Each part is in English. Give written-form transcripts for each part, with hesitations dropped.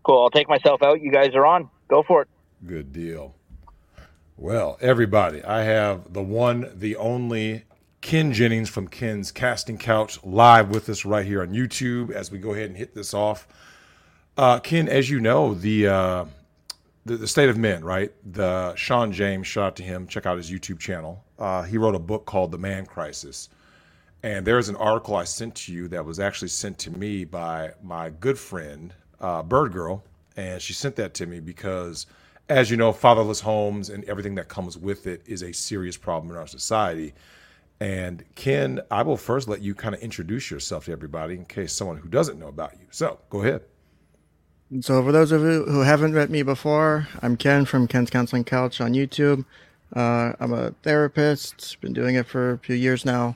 Cool. I'll take myself out. You guys are on. Go for it. Good deal. Well, everybody, I have the one, the only Ken Jennings from Ken's Casting Couch live with us right here on YouTube as we go ahead and hit this off. Ken, as you know, the State of Men, right? The Sean James, shout out to him. Check out his YouTube channel. He wrote a book called The Man Crisis. And there's an article I sent to you that was actually sent to me by my good friend, Bird Girl. And she sent that to me because, as you know, fatherless homes and everything that comes with it is a serious problem in our society. And Ken, I will first let you kind of introduce yourself to everybody in case someone who doesn't know about you. So go ahead. So for those of you who haven't met me before, I'm Ken from Ken's Counseling Couch on YouTube. I'm a therapist, been doing it for a few years now.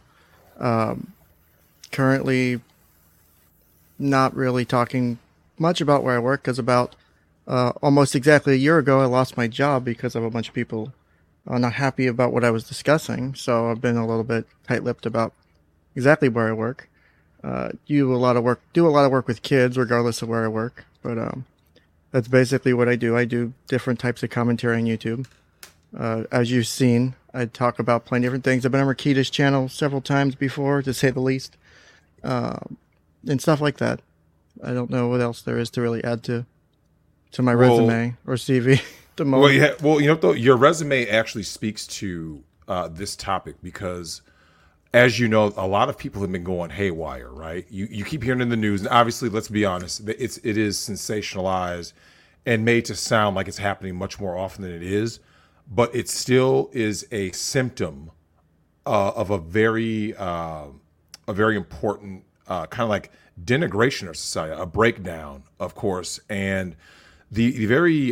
Currently not really talking much about where I work because about almost exactly a year ago, I lost my job because of a bunch of people not happy about what I was discussing. So I've been a little bit tight-lipped about exactly where I work. Do a lot of work with kids, regardless of where I work. But that's basically what I do. I do different types of commentary on YouTube. As you've seen, I talk about plenty of different things. I've been on Rakita's channel several times before, to say the least, and stuff like that. I don't know what else there is to really add to my resume or CV. The moment. Well, you know, though, your resume actually speaks to this topic because, as you know, a lot of people have been going haywire, right? You keep hearing in the news, and obviously, let's be honest, it is sensationalized and made to sound like it's happening much more often than it is, but it still is a symptom of a very important kind of like denigration of society, a breakdown, of course, and the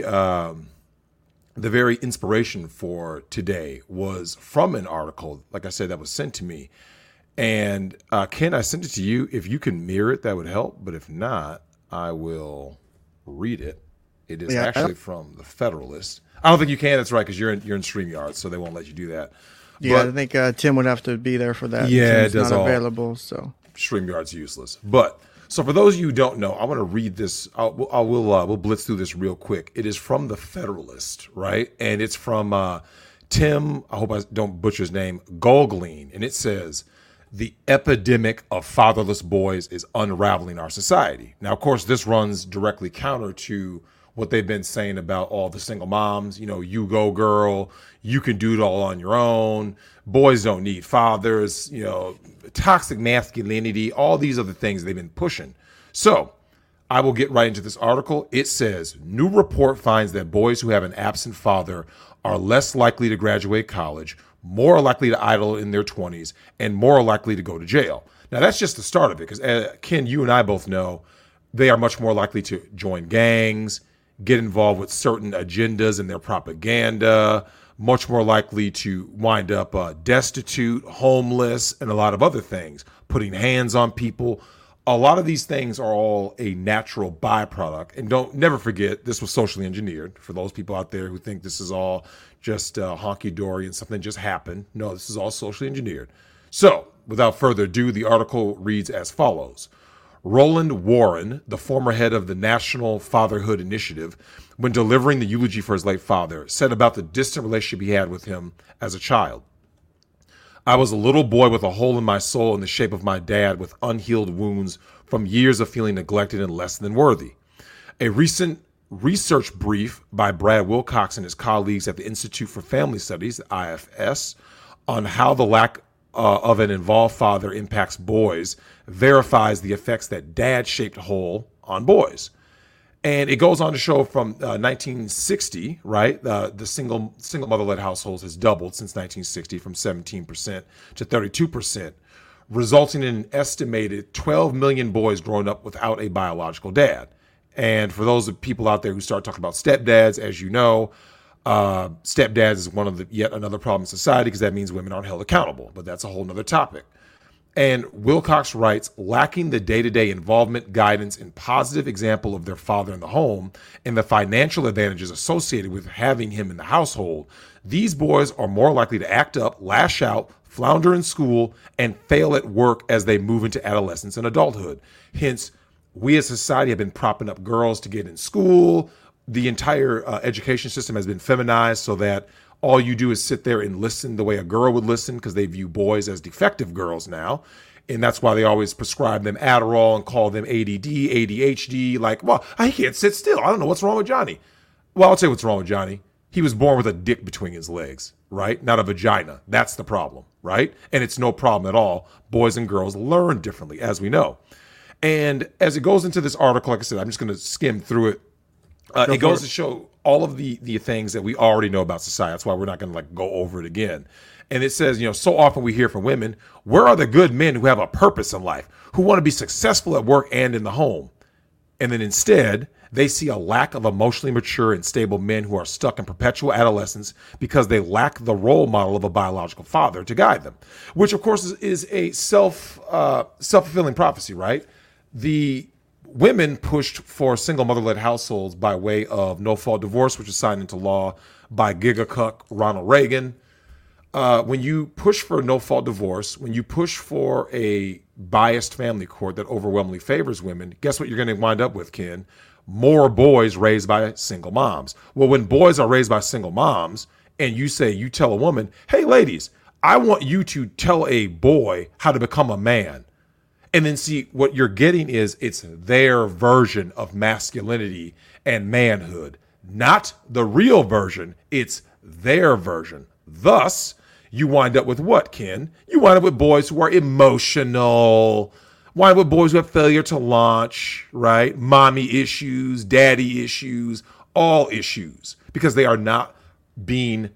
very inspiration for today was from an article, like I said, that was sent to me. And Ken, I sent it to you. If you can mirror it, that would help. But if not, I will read it. It is actually from the Federalist. I don't think you can. That's right, because you're in StreamYard, so they won't let you do that. Yeah, but I think Tim would have to be there for that. Yeah, Tim's it does not all. available. So StreamYard's useless. But so for those of you who don't know, I want to read this. We'll blitz through this real quick. It is from the Federalist, right? And it's from Tim, I hope I don't butcher his name, Gogleen. And it says, the epidemic of fatherless boys is unraveling our society. Now, of course, this runs directly counter to what they've been saying about all the single moms. You know, you go girl, you can do it all on your own. Boys don't need fathers, you know, toxic masculinity, all these other things they've been pushing. So I will get right into this article. It says, new report finds that boys who have an absent father are less likely to graduate college, more likely to idle in their 20s, and more likely to go to jail. Now, that's just the start of it, because Ken, you and I both know they are much more likely to join gangs, get involved with certain agendas and their propaganda, much more likely to wind up destitute, homeless, and a lot of other things, putting hands on people. A lot of these things are all a natural byproduct. And never forget, this was socially engineered. For those people out there who think this is all just honky-dory and something just happened. No, this is all socially engineered. So, without further ado, the article reads as follows. Roland Warren, the former head of the National Fatherhood Initiative, when delivering the eulogy for his late father, said about the distant relationship he had with him as a child. I was a little boy with a hole in my soul in the shape of my dad, with unhealed wounds from years of feeling neglected and less than worthy. A recent research brief by Brad Wilcox and his colleagues at the Institute for Family Studies, the IFS, on how the lack of an involved father impacts boys verifies the effects that dad-shaped hole on boys. And it goes on to show from 1960, right, the single mother-led households has doubled since 1960 from 17% to 32%, resulting in an estimated 12 million boys growing up without a biological dad. And for those of people out there who start talking about stepdads, as you know, stepdads is one of the yet another problem in society because that means women aren't held accountable. But that's a whole nother topic. And Wilcox writes, lacking the day-to-day involvement, guidance, and positive example of their father in the home and the financial advantages associated with having him in the household, these boys are more likely to act up, lash out, flounder in school, and fail at work as they move into adolescence and adulthood. Hence, we as a society have been propping up girls to get in school. The entire education system has been feminized so that all you do is sit there and listen the way a girl would listen, because they view boys as defective girls now. And that's why they always prescribe them Adderall and call them ADD, ADHD. Like, well, I can't sit still. I don't know what's wrong with Johnny. Well, I'll tell you what's wrong with Johnny. He was born with a dick between his legs, right? Not a vagina. That's the problem, right? And it's no problem at all. Boys and girls learn differently, as we know. And as it goes into this article, like I said, I'm just going to skim through it. It goes to show all of the things that we already know about society. That's why we're not going to like go over it again. And it says, so often we hear from women, where are the good men who have a purpose in life, who want to be successful at work and in the home? And then instead, they see a lack of emotionally mature and stable men who are stuck in perpetual adolescence because they lack the role model of a biological father to guide them, which of course is a self-fulfilling prophecy, right? The women pushed for single mother-led households by way of no-fault divorce, which was signed into law by gigacuck Ronald Reagan. When you push for no-fault divorce, when you push for a biased family court that overwhelmingly favors women, guess what you're going to wind up with, Ken? More boys raised by single moms. Well, when boys are raised by single moms and you tell a woman, hey, ladies, I want you to tell a boy how to become a man. And then see what you're getting is it's their version of masculinity and manhood, not the real version. It's their version. Thus, you wind up with what, Ken? You wind up with boys who are emotional, wind up with boys who have failure to launch, right? Mommy issues, daddy issues, all issues, because they are not being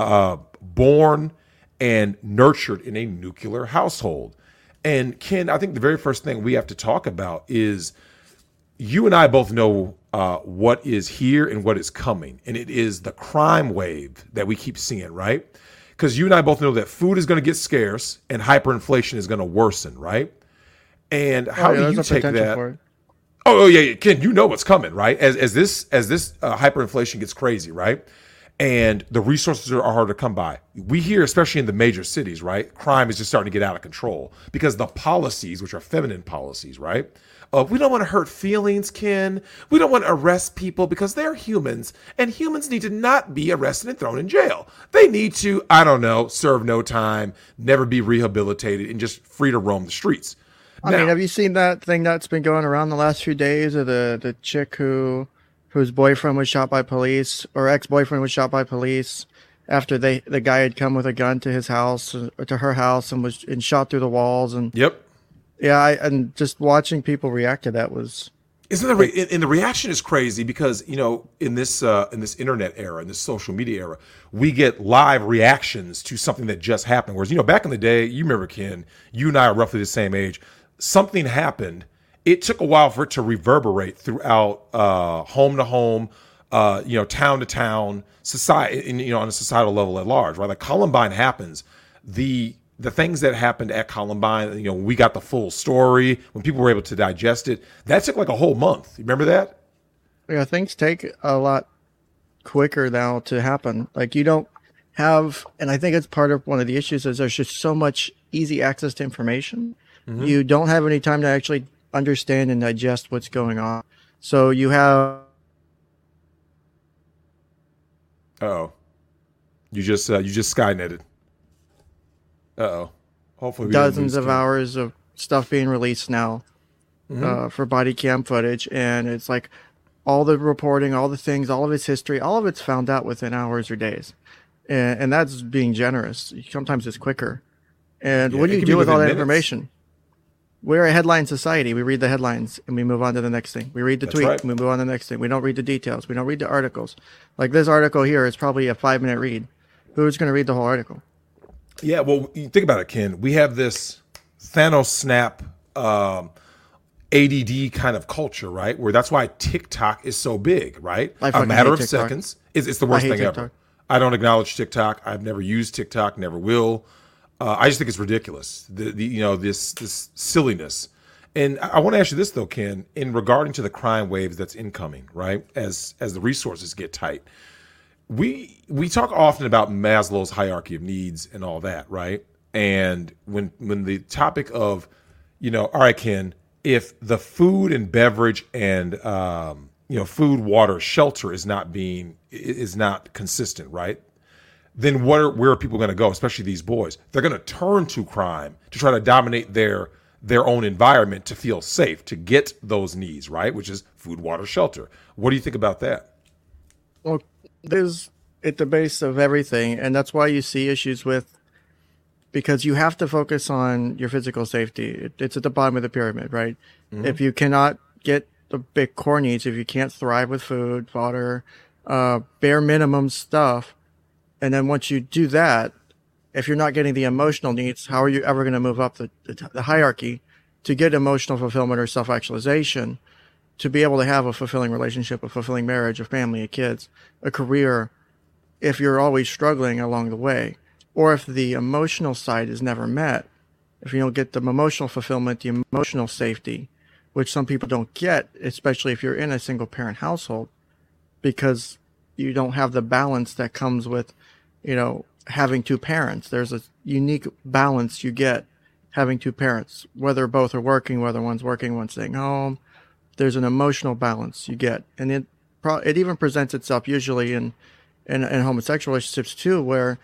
born and nurtured in a nuclear household. And Ken, I think the very first thing we have to talk about is you and I both know what is here and what is coming. And it is the crime wave that we keep seeing, right? Because you and I both know that food is going to get scarce and hyperinflation is going to worsen, right? And how do you take that? Oh, yeah, Ken, you know what's coming, right? As this hyperinflation gets crazy, right? And the resources are hard to come by. We hear, especially in the major cities, right? Crime is just starting to get out of control because the policies, which are feminine policies, right? We don't want to hurt feelings, Ken. We don't want to arrest people because they're humans, and humans need to not be arrested and thrown in jail. They need to, I don't know, serve no time, never be rehabilitated, and just free to roam the streets. I mean, have you seen that thing that's been going around the last few days of the chick whose boyfriend was shot by police, or ex-boyfriend was shot by police after the guy had come with a gun to his house, or to her house, and was shot through the walls? And yep. Yeah, and just watching people react to that was... Isn't and the reaction is crazy because, in this internet era, in this social media era, we get live reactions to something that just happened. Whereas, back in the day, you remember, Ken, you and I are roughly the same age. Something happened. It took a while for it to reverberate throughout home to home, town to town, society, on a societal level at large, right? Like Columbine happens. The things that happened at Columbine, we got the full story, when people were able to digest it, that took like a whole month. You remember that? Yeah, things take a lot quicker now to happen. Like you don't have, and I think it's part of one of the issues is there's just so much easy access to information. Mm-hmm. You don't have any time to actually understand and digest what's going on. So you have... Uh-oh. You just Skynetted. Uh-oh. Hopefully we dozens of hours of stuff being released now for body cam footage, and it's like all the reporting, all the things, all of its history, all of it's found out within hours or days. And that's being generous. Sometimes it's quicker. And what do you do with all that information? We're a headline society. We read the headlines and we move on to the next thing. We read the tweet and we move on to the next thing. We don't read the details. We don't read the articles. Like this article here is probably a 5-minute read. Who's going to read the whole article? Yeah, well, you think about it, Ken. We have this Thanos snap ADD kind of culture, right? Where that's why TikTok is so big, right? A matter of seconds. It's the worst thing ever. I don't acknowledge TikTok. I've never used TikTok, never will. I just think it's ridiculous. This silliness. And I want to ask you this though, Ken, in regarding to the crime waves that's incoming, right? As the resources get tight. We talk often about Maslow's hierarchy of needs and all that, right? And when the topic of, all right, Ken, if the food and beverage and food, water, shelter is not consistent, right? Then where are people going to go? Especially these boys, they're going to turn to crime to try to dominate their own environment to feel safe, to get those needs, right? Which is food, water, shelter. What do you think about that? Well, there's at the base of everything, and that's why you see issues with, because you have to focus on your physical safety. It's at the bottom of the pyramid, right? Mm-hmm. If you cannot get the big core needs, if you can't thrive with food, water, bare minimum stuff, and then once you do that, if you're not getting the emotional needs, how are you ever going to move up the hierarchy to get emotional fulfillment or self-actualization, to be able to have a fulfilling relationship, a fulfilling marriage, a family, a kids, a career, if you're always struggling along the way? Or if the emotional side is never met, if you don't get the emotional fulfillment, the emotional safety, which some people don't get, especially if you're in a single parent household, because you don't have the balance that comes with, having two parents. There's a unique balance you get having two parents, whether both are working, whether one's working, one's staying home. There's an emotional balance you get. And it even presents itself usually in homosexual relationships too, where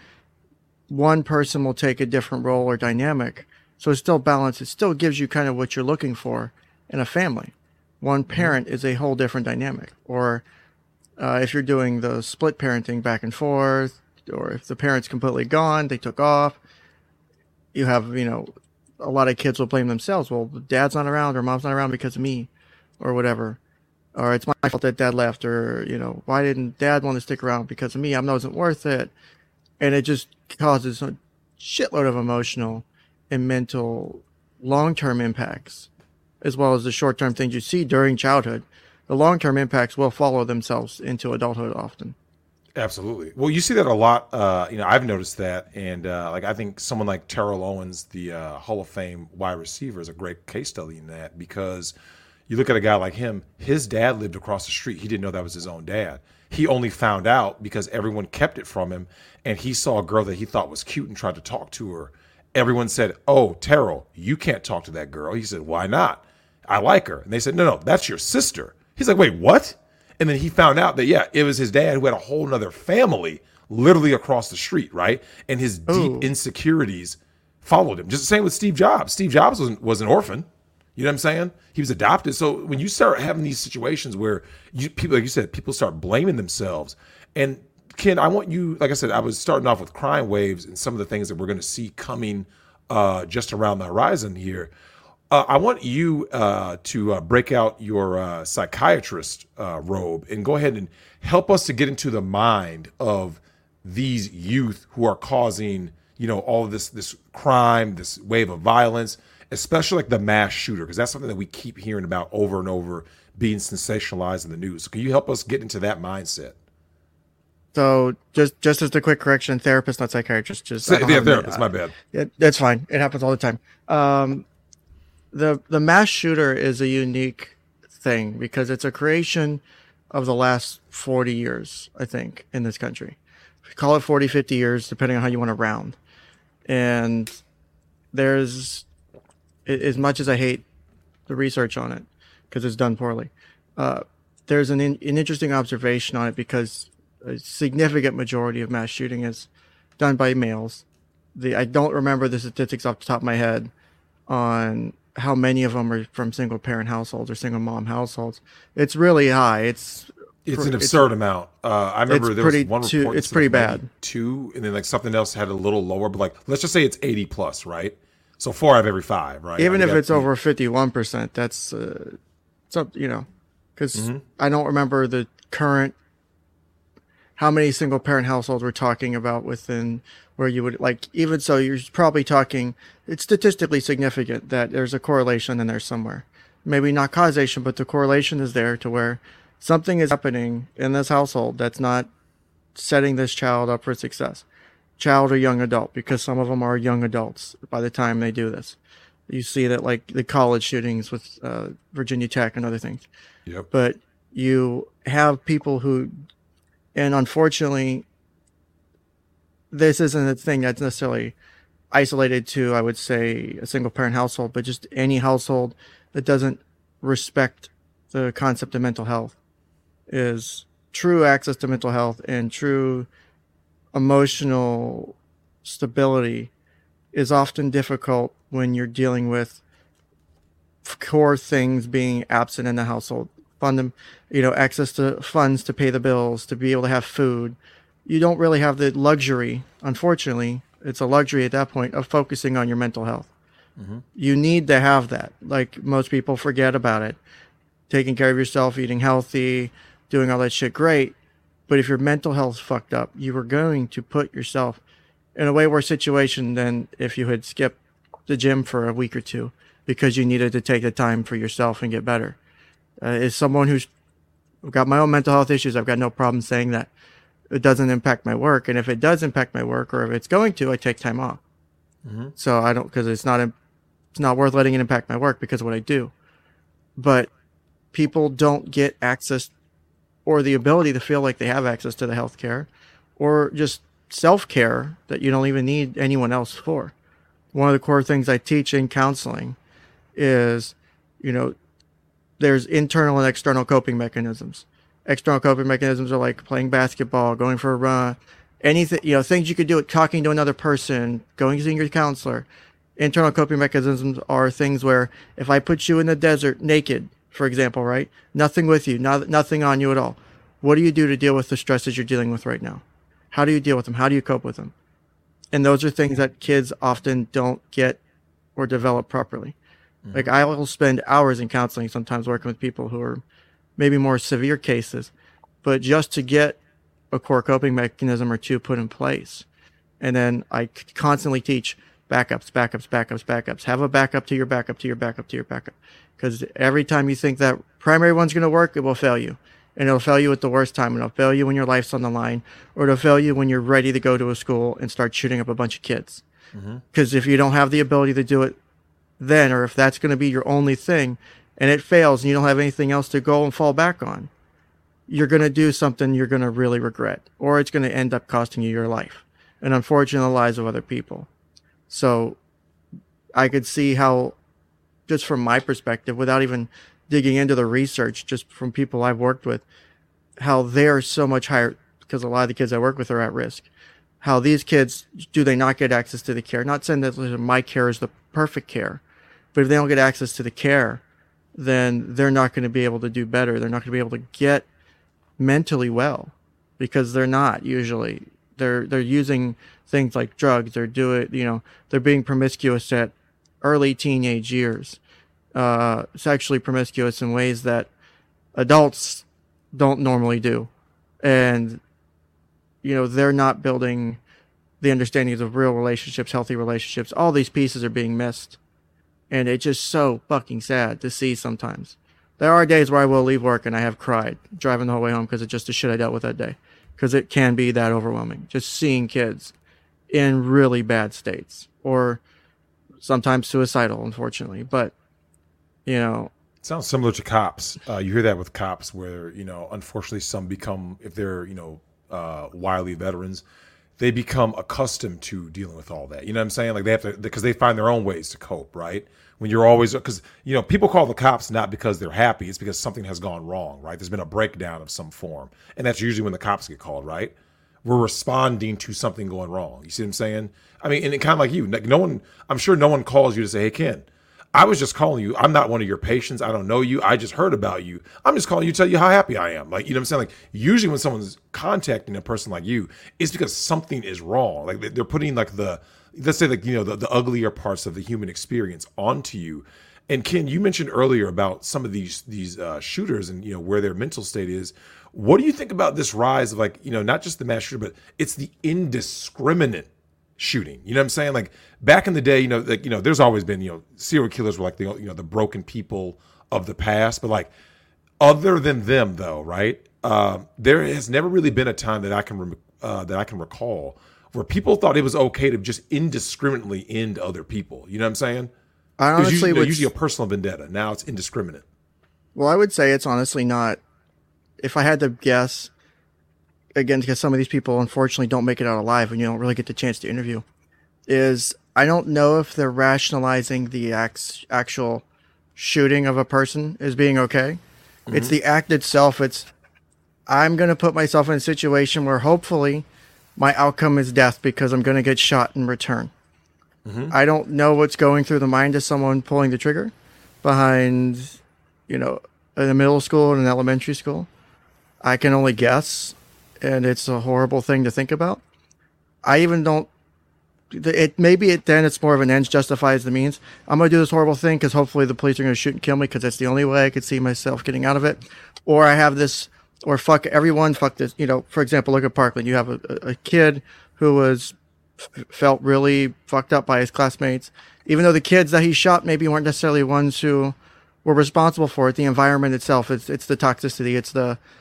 one person will take a different role or dynamic. So it's still balanced. It still gives you kind of what you're looking for in a family. One parent is a whole different dynamic. Or if you're doing the split parenting back and forth, or if the parent's completely gone, they took off, you have, a lot of kids will blame themselves. Well, dad's not around or mom's not around because of me or whatever. Or it's my fault that dad left, or, why didn't dad want to stick around because of me? I wasn't worth it. And it just causes a shitload of emotional and mental long-term impacts, as well as the short-term things you see during childhood. The long-term impacts will follow themselves into adulthood often. Absolutely. Well, you see that a lot. I've noticed that. And I think someone like Terrell Owens, the Hall of Fame wide receiver, is a great case study in that, because you look at a guy like him, his dad lived across the street. He didn't know that was his own dad. He only found out because everyone kept it from him, and he saw a girl that he thought was cute and tried to talk to her. Everyone said, "Oh, Terrell, you can't talk to that girl." He said, "Why not? I like her." And they said, No, that's your sister." He's like, "Wait, what?" And then he found out that, it was his dad who had a whole nother family literally across the street, right? And his deep insecurities followed him. Just the same with Steve Jobs. Steve Jobs was an orphan. You know what I'm saying? He was adopted. So when you start having these situations where people, like you said, people start blaming themselves. And Ken, I want you, like I said, I was starting off with crime waves and some of the things that we're going to see coming just around the horizon here. I want you to break out your psychiatrist robe and go ahead and help us to get into the mind of these youth who are causing, all of this crime, this wave of violence, especially like the mass shooter, because that's something that we keep hearing about over and over being sensationalized in the news. So can you help us get into that mindset? So just as a quick correction, therapist, not psychiatrist. Therapist, my bad. That's fine. It happens all the time. The mass shooter is a unique thing because it's a creation of the last 40 years, I think, in this country. Call it 40, 50 years, depending on how you want to round. And there's, as much as I hate the research on it, because it's done poorly, there's an interesting observation on it, because a significant majority of mass shooting is done by males. I don't remember the statistics off the top of my head on how many of them are from single parent households or single mom households. It's really high. It's an absurd amount. I remember there was one report. It's pretty bad. 2, and then like something else had a little lower, but like let's just say it's 80 plus, right? So 4 out of every 5, right? Even if it's over 51%, that's because I don't remember the current how many single parent households we're talking about within where you would like. Even so, you're probably talking. It's statistically significant that there's a correlation in there somewhere. Maybe not causation, but the correlation is there to where something is happening in this household that's not setting this child up for success. Child or young adult, because some of them are young adults by the time they do this. You see that like the college shootings with Virginia Tech and other things. Yep. But you have people who, and unfortunately, this isn't a thing that's necessarily isolated to, I would say, a single parent household, but just any household that doesn't respect the concept of mental health. Is true access to mental health and true emotional stability is often difficult when you're dealing with core things being absent in the household. Access to funds to pay the bills, to be able to have food. You don't really have the luxury, unfortunately, it's a luxury at that point, of focusing on your mental health. Mm-hmm. You need to have that. Like, most people forget about it. Taking care of yourself, eating healthy, doing all that shit, great. But if your mental health's fucked up, you are going to put yourself in a way worse situation than if you had skipped the gym for a week or two because you needed to take the time for yourself and get better. As someone who's got my own mental health issues, I've got no problem saying that it doesn't impact my work. And if it does impact my work, or if it's going to, I take time off. Mm-hmm. So I don't, because it's not worth letting it impact my work because of what I do. But people don't get access or the ability to feel like they have access to the healthcare, or just self-care that you don't even need anyone else for. One of the core things I teach in counseling is, there's internal and external coping mechanisms. External coping mechanisms are like playing basketball, going for a run, anything, things you could do, talking to another person, going to see your counselor. Internal coping mechanisms are things where if I put you in the desert naked, for example, right? Nothing with you, nothing on you at all. What do you do to deal with the stresses you're dealing with right now? How do you deal with them? How do you cope with them? And those are things that kids often don't get or develop properly. Mm-hmm. Like, I will spend hours in counseling, sometimes working with people who are maybe more severe cases, but just to get a core coping mechanism or two put in place. And then I constantly teach backups. Have a backup to your backup to your backup to your backup. Because every time you think that primary one's going to work, it will fail you. And it'll fail you at the worst time. And it'll fail you when your life's on the line, or it'll fail you when you're ready to go to a school and start shooting up a bunch of kids. Because if you don't have the ability to do it then, or if that's going to be your only thing, and it fails and you don't have anything else to go and fall back on, you're going to do something you're going to really regret, or it's going to end up costing you your life, and unfortunately the lives of other people. So I could see how, just from my perspective, without even digging into the research, just from people I've worked with, how they're so much higher, because a lot of the kids I work with are at risk. How these kids, do they not get access to the care? Not saying that my care is the perfect care, but if they don't get access to the care, then they're not going to be able to do better. They're not going to be able to get mentally well, because they're not usually. They're using things like drugs. They're being promiscuous at early teenage years, sexually promiscuous in ways that adults don't normally do. And, they're not building the understandings of real relationships, healthy relationships. All these pieces are being missed. And it's just so fucking sad to see sometimes. There are days where I will leave work and I have cried driving the whole way home because of just the shit I dealt with that day. Because it can be that overwhelming. Just seeing kids in really bad states, or sometimes suicidal, unfortunately. But, it sounds similar to cops. You hear that with cops where, unfortunately some become, if they're, wily veterans, they become accustomed to dealing with all that. You know what I'm saying? Like, they have to, because they find their own ways to cope, right? When you're always, because, people call the cops not because they're happy, it's because something has gone wrong, right? There's been a breakdown of some form. And that's usually when the cops get called, right? We're responding to something going wrong. You see what I'm saying? I mean, and it kind of like you, I'm sure no one calls you to say, hey, Ken, I was just calling you. I'm not one of your patients. I don't know you. I just heard about you. I'm just calling you to tell you how happy I am. Like, you know what I'm saying? Like, usually when someone's contacting a person like you, it's because something is wrong. Like, they're putting like let's say like, the uglier parts of the human experience onto you. And Ken, you mentioned earlier about some of these shooters and, where their mental state is. What do you think about this rise of, like, not just the mass shooter, but it's the indiscriminate shooting? You know what I'm saying? Like, back in the day, there's always been, serial killers were like the broken people of the past. But like, other than them though, right? There has never really been a time that I can recall where people thought it was okay to just indiscriminately end other people. You know what I'm saying? I honestly would usually a personal vendetta. Now it's indiscriminate. Well, I would say it's honestly not. If I had to guess, again, because some of these people unfortunately don't make it out alive and you don't really get the chance to interview, is I don't know if they're rationalizing the actual shooting of a person as being okay. It's the act itself. I'm going to put myself in a situation where hopefully my outcome is death because I'm going to get shot in return. I don't know what's going through the mind of someone pulling the trigger behind, in a middle school and an elementary school. I can only guess, and it's a horrible thing to think about. I even don't. Then it's more of an ends justifies the means. I'm going to do this horrible thing because hopefully the police are going to shoot and kill me because that's the only way I could see myself getting out of it. Or I have this, or fuck everyone, fuck this. For example, look at Parkland. You have a kid who felt really fucked up by his classmates, even though the kids that he shot maybe weren't necessarily ones who were responsible for it. The environment itself, it's the toxicity, it's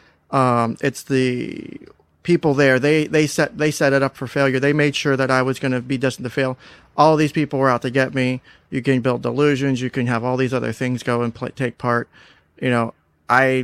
the people there. They set it up for failure. They made sure that I was going to be destined to fail. All these people were out to get me. You can build delusions. You can have all these other things go and take part. I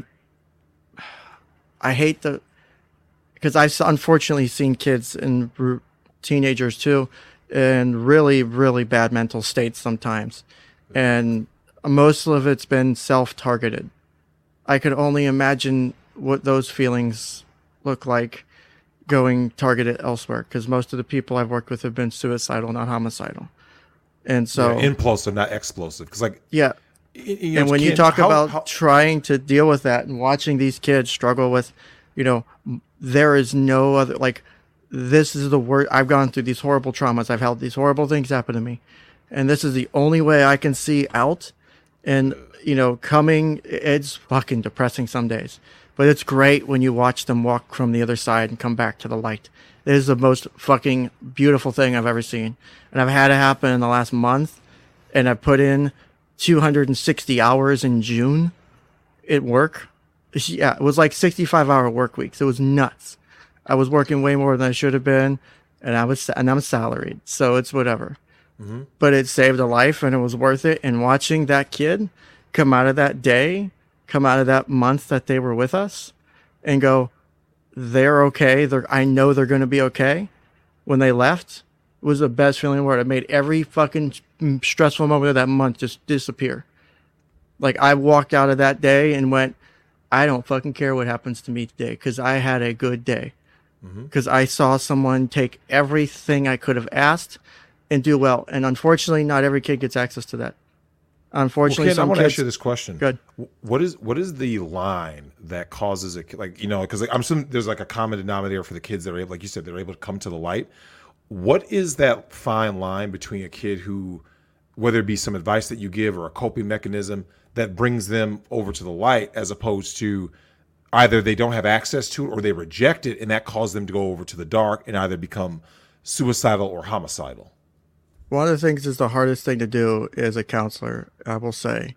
hate because I've unfortunately seen kids and teenagers too in really, really bad mental states sometimes. And most of it's been self-targeted. I could only imagine what those feelings look like going targeted elsewhere, because most of the people I've worked with have been suicidal, not homicidal. And so implosive, not explosive. Because and when you talk about trying to deal with that and watching these kids struggle with, there is no other, this is the worst. I've gone through these horrible traumas. I've had these horrible things happen to me. And this is the only way I can see out. And, it's fucking depressing some days. But it's great when you watch them walk from the other side and come back to the light. It is the most fucking beautiful thing I've ever seen. And I've had it happen in the last month. And I put in 260 hours in June at work. Yeah, it was like 65-hour work weeks. It was nuts. I was working way more than I should have been, and I'm salaried, so it's whatever. But it saved a life, and it was worth it. And watching that kid come out of that day, come out of that month that they were with us, and go, they're okay. I know they're going to be okay. When they left, it was the best feeling in the world. It made every fucking stressful moment of that month just disappear. I walked out of that day and went, I don't fucking care what happens to me today because I had a good day. Because I saw someone take everything I could have asked and do well. And unfortunately, not every kid gets access to that. Unfortunately, Ken, I want to ask you this question. Good. What is the line that causes a because I'm assuming there's a common denominator for the kids that are able, like you said, they're able to come to the light. What is that fine line between a kid who, whether it be some advice that you give or a coping mechanism that brings them over to the light, as opposed to either they don't have access to it or they reject it, and that causes them to go over to the dark and either become suicidal or homicidal? One of the things is the hardest thing to do as a counselor, I will say.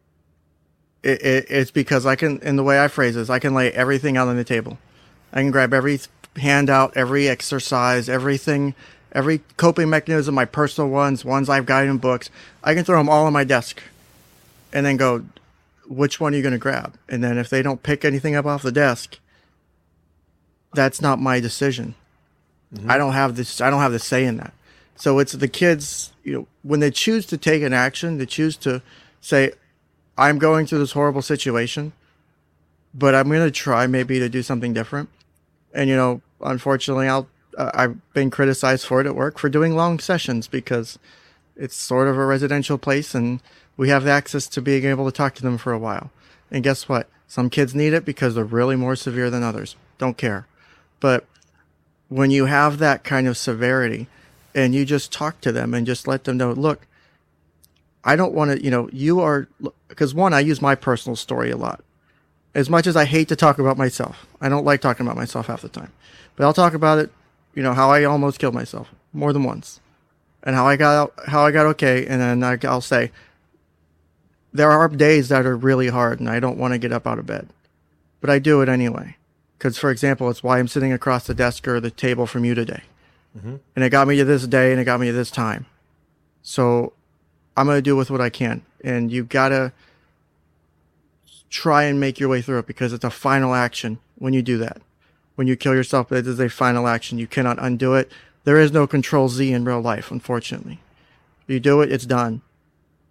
It's because I can, in the way I phrase this, I can lay everything out on the table. I can grab every handout, every exercise, everything, every coping mechanism, my personal ones I've got in books. I can throw them all on my desk and then go, which one are you going to grab? And then if they don't pick anything up off the desk, that's not my decision. I don't have the say in that. So it's the kids, when they choose to take an action, they choose to say, I'm going through this horrible situation, but I'm going to try maybe to do something different. And, unfortunately, I've been criticized for it at work for doing long sessions because it's sort of a residential place and we have access to being able to talk to them for a while. And guess what? Some kids need it because they're really more severe than others. Don't care. But when you have that kind of severity and you just talk to them and just let them know, look, I don't want to, because one, I use my personal story a lot. As much as I hate to talk about myself, I don't like talking about myself half the time, but I'll talk about it, how I almost killed myself more than once and how I got okay. And then I'll say, there are days that are really hard and I don't want to get up out of bed, but I do it anyway. Because, for example, it's why I'm sitting across the desk or the table from you today. And it got me to this day and it got me to this time. So I'm going to do with what I can. And you got to try and make your way through it because it's a final action when you do that. When you kill yourself, it is a final action. You cannot undo it. There is no Control Z in real life, unfortunately. You do it, it's done.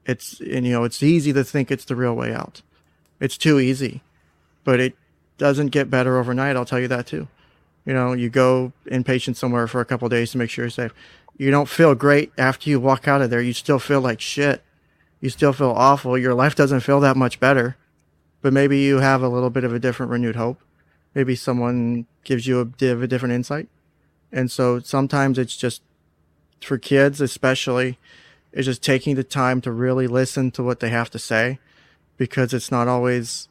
It's easy to think it's the real way out. It's too easy, but it doesn't get better overnight. I'll tell you that too. You go inpatient somewhere for a couple of days to make sure you're safe. You don't feel great after you walk out of there. You still feel like shit. You still feel awful. Your life doesn't feel that much better, but maybe you have a little bit of a different renewed hope. Maybe someone gives you a different insight. And so sometimes it's just, for kids especially, it's just taking the time to really listen to what they have to say, because it's not always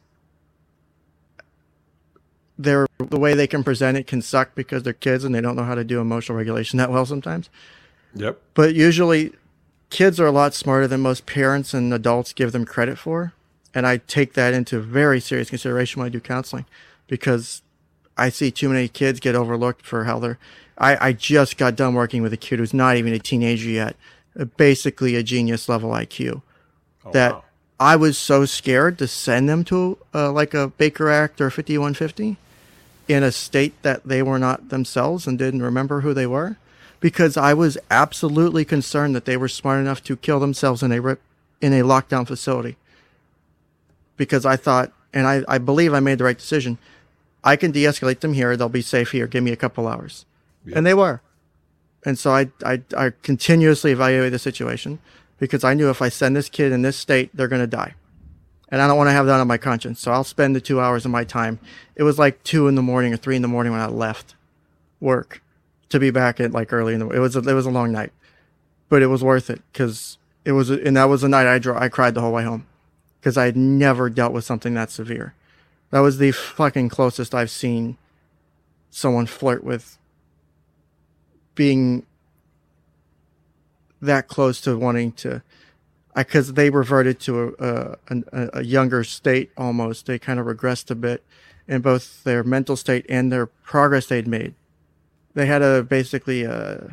the way they can present it can suck because they're kids and they don't know how to do emotional regulation that well sometimes. Yep. But usually kids are a lot smarter than most parents and adults give them credit for. And I take that into very serious consideration when I do counseling, because I see too many kids get overlooked for how they're... I just got done working with a kid who's not even a teenager yet, basically a genius level IQ. Wow. I was so scared to send them to like a Baker Act or 5150 in a state that they were not themselves and didn't remember who they were, because I was absolutely concerned that they were smart enough to kill themselves in a lockdown facility. Because I thought, and I believe I made the right decision, I can de-escalate them here. They'll be safe here. Give me a couple hours. Yeah. And they were. And so I continuously evaluated the situation, because I knew if I send this kid in this state, they're going to die. And I don't want to have that on my conscience. So I'll spend the 2 hours of my time. It was like 2 in the morning or 3 in the morning when I left work to be back at like early in the morning. It was a long night, but it was worth it, because and that was the night I cried the whole way home, because I had never dealt with something that severe. That was the fucking closest I've seen someone flirt with being that close to wanting to, because they reverted to a younger state almost. They kind of regressed a bit in both their mental state and their progress they'd made. They had basically had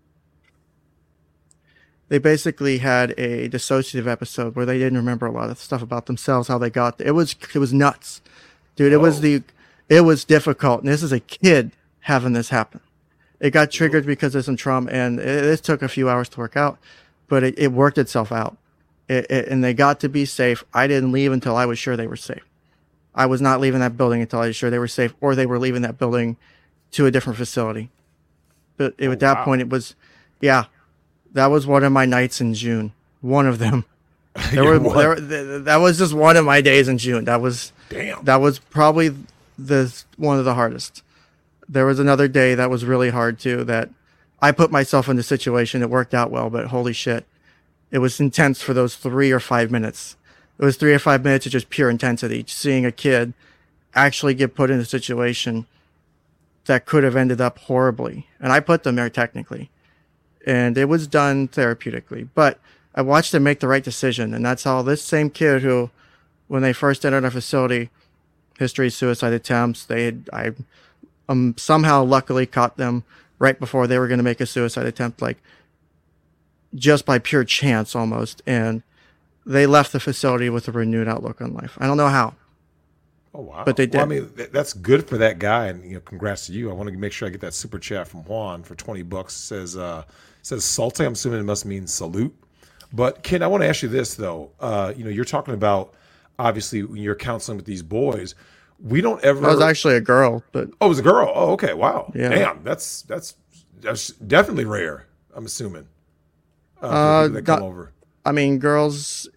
a dissociative episode where they didn't remember a lot of stuff about themselves, how they got there. It was nuts, dude. It was difficult. And this is a kid having this happen. It got triggered because of some trauma, and this took a few hours to work out, but it worked itself out. And they got to be safe. I didn't leave until I was sure they were safe. I was not leaving that building until I was sure they were safe, or they were leaving that building to a different facility. But at that point, it was, that was one of my nights in June. One of them. That was just one of my days in June. That was probably one of the hardest. There was another day that was really hard too, that I put myself in the situation. It worked out well, but holy shit, it was intense for those 3 or 5 minutes. It was 3 or 5 minutes of just pure intensity, seeing a kid actually get put in a situation that could have ended up horribly. And I put them there technically, and it was done therapeutically, but I watched them make the right decision. And that's how this same kid who, when they first entered our facility, history of suicide attempts, I somehow luckily caught them right before they were going to make a suicide attempt, like just by pure chance almost. And they left the facility with a renewed outlook on life. I don't know how. Oh, wow. But they did. Well, I mean, that's good for that guy. And, congrats to you. I want to make sure I get that super chat from Juan for $20. Says salte. I'm assuming it must mean salute. But Ken, I want to ask you this though. You're talking about, obviously, when you're counseling with these boys, we don't ever. I was actually a girl, but it was a girl. Oh, okay, wow. Yeah. Damn, that's definitely rare. I'm assuming. That come over. I mean, girls.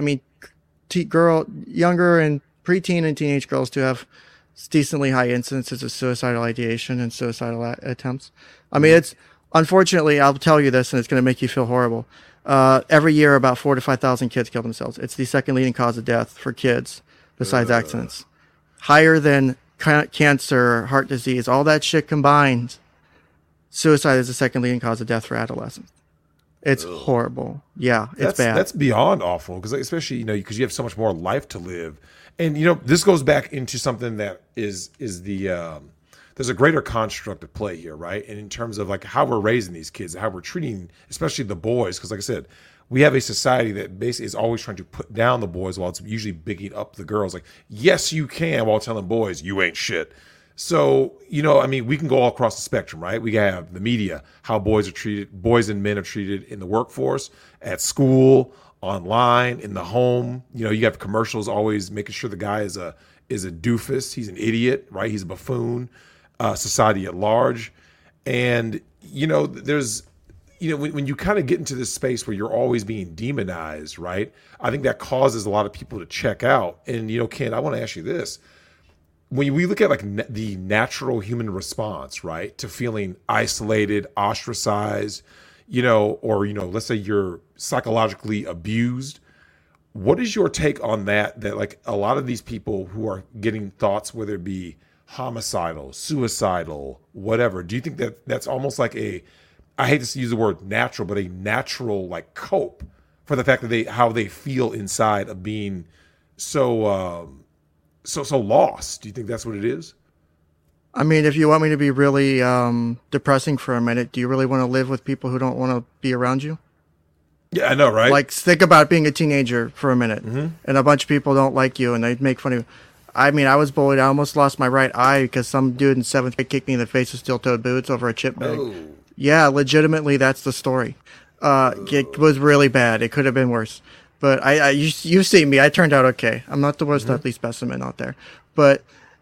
Younger and preteen and teenage girls do have decently high incidences of suicidal ideation and suicidal attempts. I mean, it's unfortunately, I'll tell you this, and it's going to make you feel horrible. Every year, about 4,000 to 5,000 kids kill themselves. It's the second leading cause of death for kids, besides accidents. Higher than cancer, heart disease, all that shit combined. Suicide is the second leading cause of death for adolescents. It's horrible. Yeah, it's bad. That's beyond awful, because especially because you have so much more life to live, and this goes back into something that is the there's a greater construct at play here, right? And in terms of like how we're raising these kids, how we're treating, especially the boys, because like I said, we have a society that basically is always trying to put down the boys while it's usually bigging up the girls. Like, yes, you can, while telling boys, you ain't shit. So, we can go all across the spectrum, right? We have the media, how boys and men are treated in the workforce, at school, online, in the home. You know, you have commercials always making sure the guy is a doofus. He's an idiot, right? He's a buffoon. Society at large, and you know, there's, you know, when you kind of get into this space where you're always being demonized, right? I think that causes a lot of people to check out. And you know, Ken, I want to ask you this: when we look at like the natural human response, right, to feeling isolated, ostracized, you know, or, you know, let's say you're psychologically abused. What is your take on that? That like a lot of these people who are getting thoughts, whether it be homicidal, suicidal, whatever, do you think that that's almost like I hate to use the word natural, but a natural like cope for the fact that how they feel inside of being so lost? Do you think that's what it is? I mean, if you want me to be really depressing for a minute, do you really want to live with people who don't want to be around you? Yeah, I know, right? Like, think about being a teenager for a minute, and a bunch of people don't like you, and they make fun of you. I mean, I was bullied. I almost lost my right eye because some dude in 7th grade kicked me in the face with steel-toed boots over a chip bag. Oh. Yeah, legitimately, that's the story. It was really bad. It could have been worse. But you see me. I turned out okay. I'm not the worst ugly specimen out there. But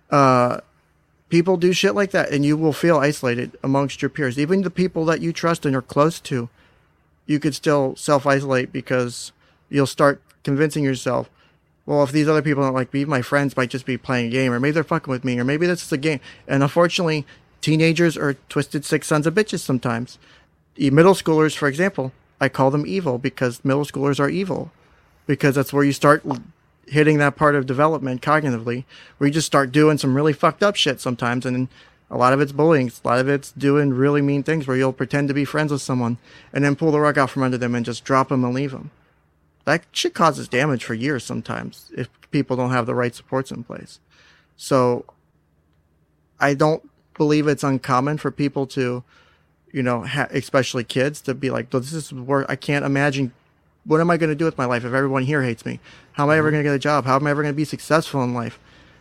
people do shit like that, and you will feel isolated amongst your peers. Even the people that you trust and are close to, you could still self-isolate because you'll start convincing yourself, well, if these other people don't like me, my friends might just be playing a game, or maybe they're fucking with me, or maybe this is a game. And unfortunately, teenagers are twisted sick sons of bitches sometimes. Middle schoolers, for example, I call them evil because middle schoolers are evil. Because that's where you start hitting that part of development cognitively, where you just start doing some really fucked up shit sometimes. And a lot of it's bullying. A lot of it's doing really mean things where you'll pretend to be friends with someone and then pull the rug out from under them and just drop them and leave them. That shit causes damage for years sometimes if people don't have the right supports in place. So I don't believe it's uncommon for people to, you know, especially kids, to be like, this is where I can't imagine. What am I going to do with my life if everyone here hates me? How am I ever going to get a job? How am I ever going to be successful in life?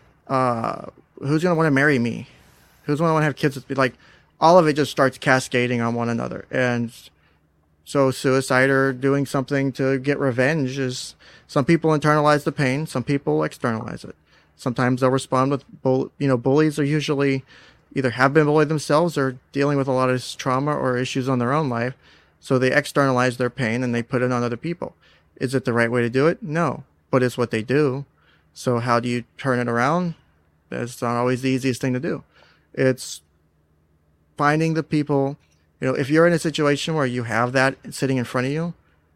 Who's going to want to marry me? Who's going to want to have kids with me? Like, all of it just starts cascading on one another. And so suicide or doing something to get revenge is, some people internalize the pain. Some people externalize it. Sometimes they'll respond with, bullies are usually either have been bullied themselves or dealing with a lot of trauma or issues on their own life. So they externalize their pain and they put it on other people. Is it the right way to do it? No, but it's what they do. So how do you turn it around? That's not always the easiest thing to do. It's finding the people, if you're in a situation where you have that sitting in front of you,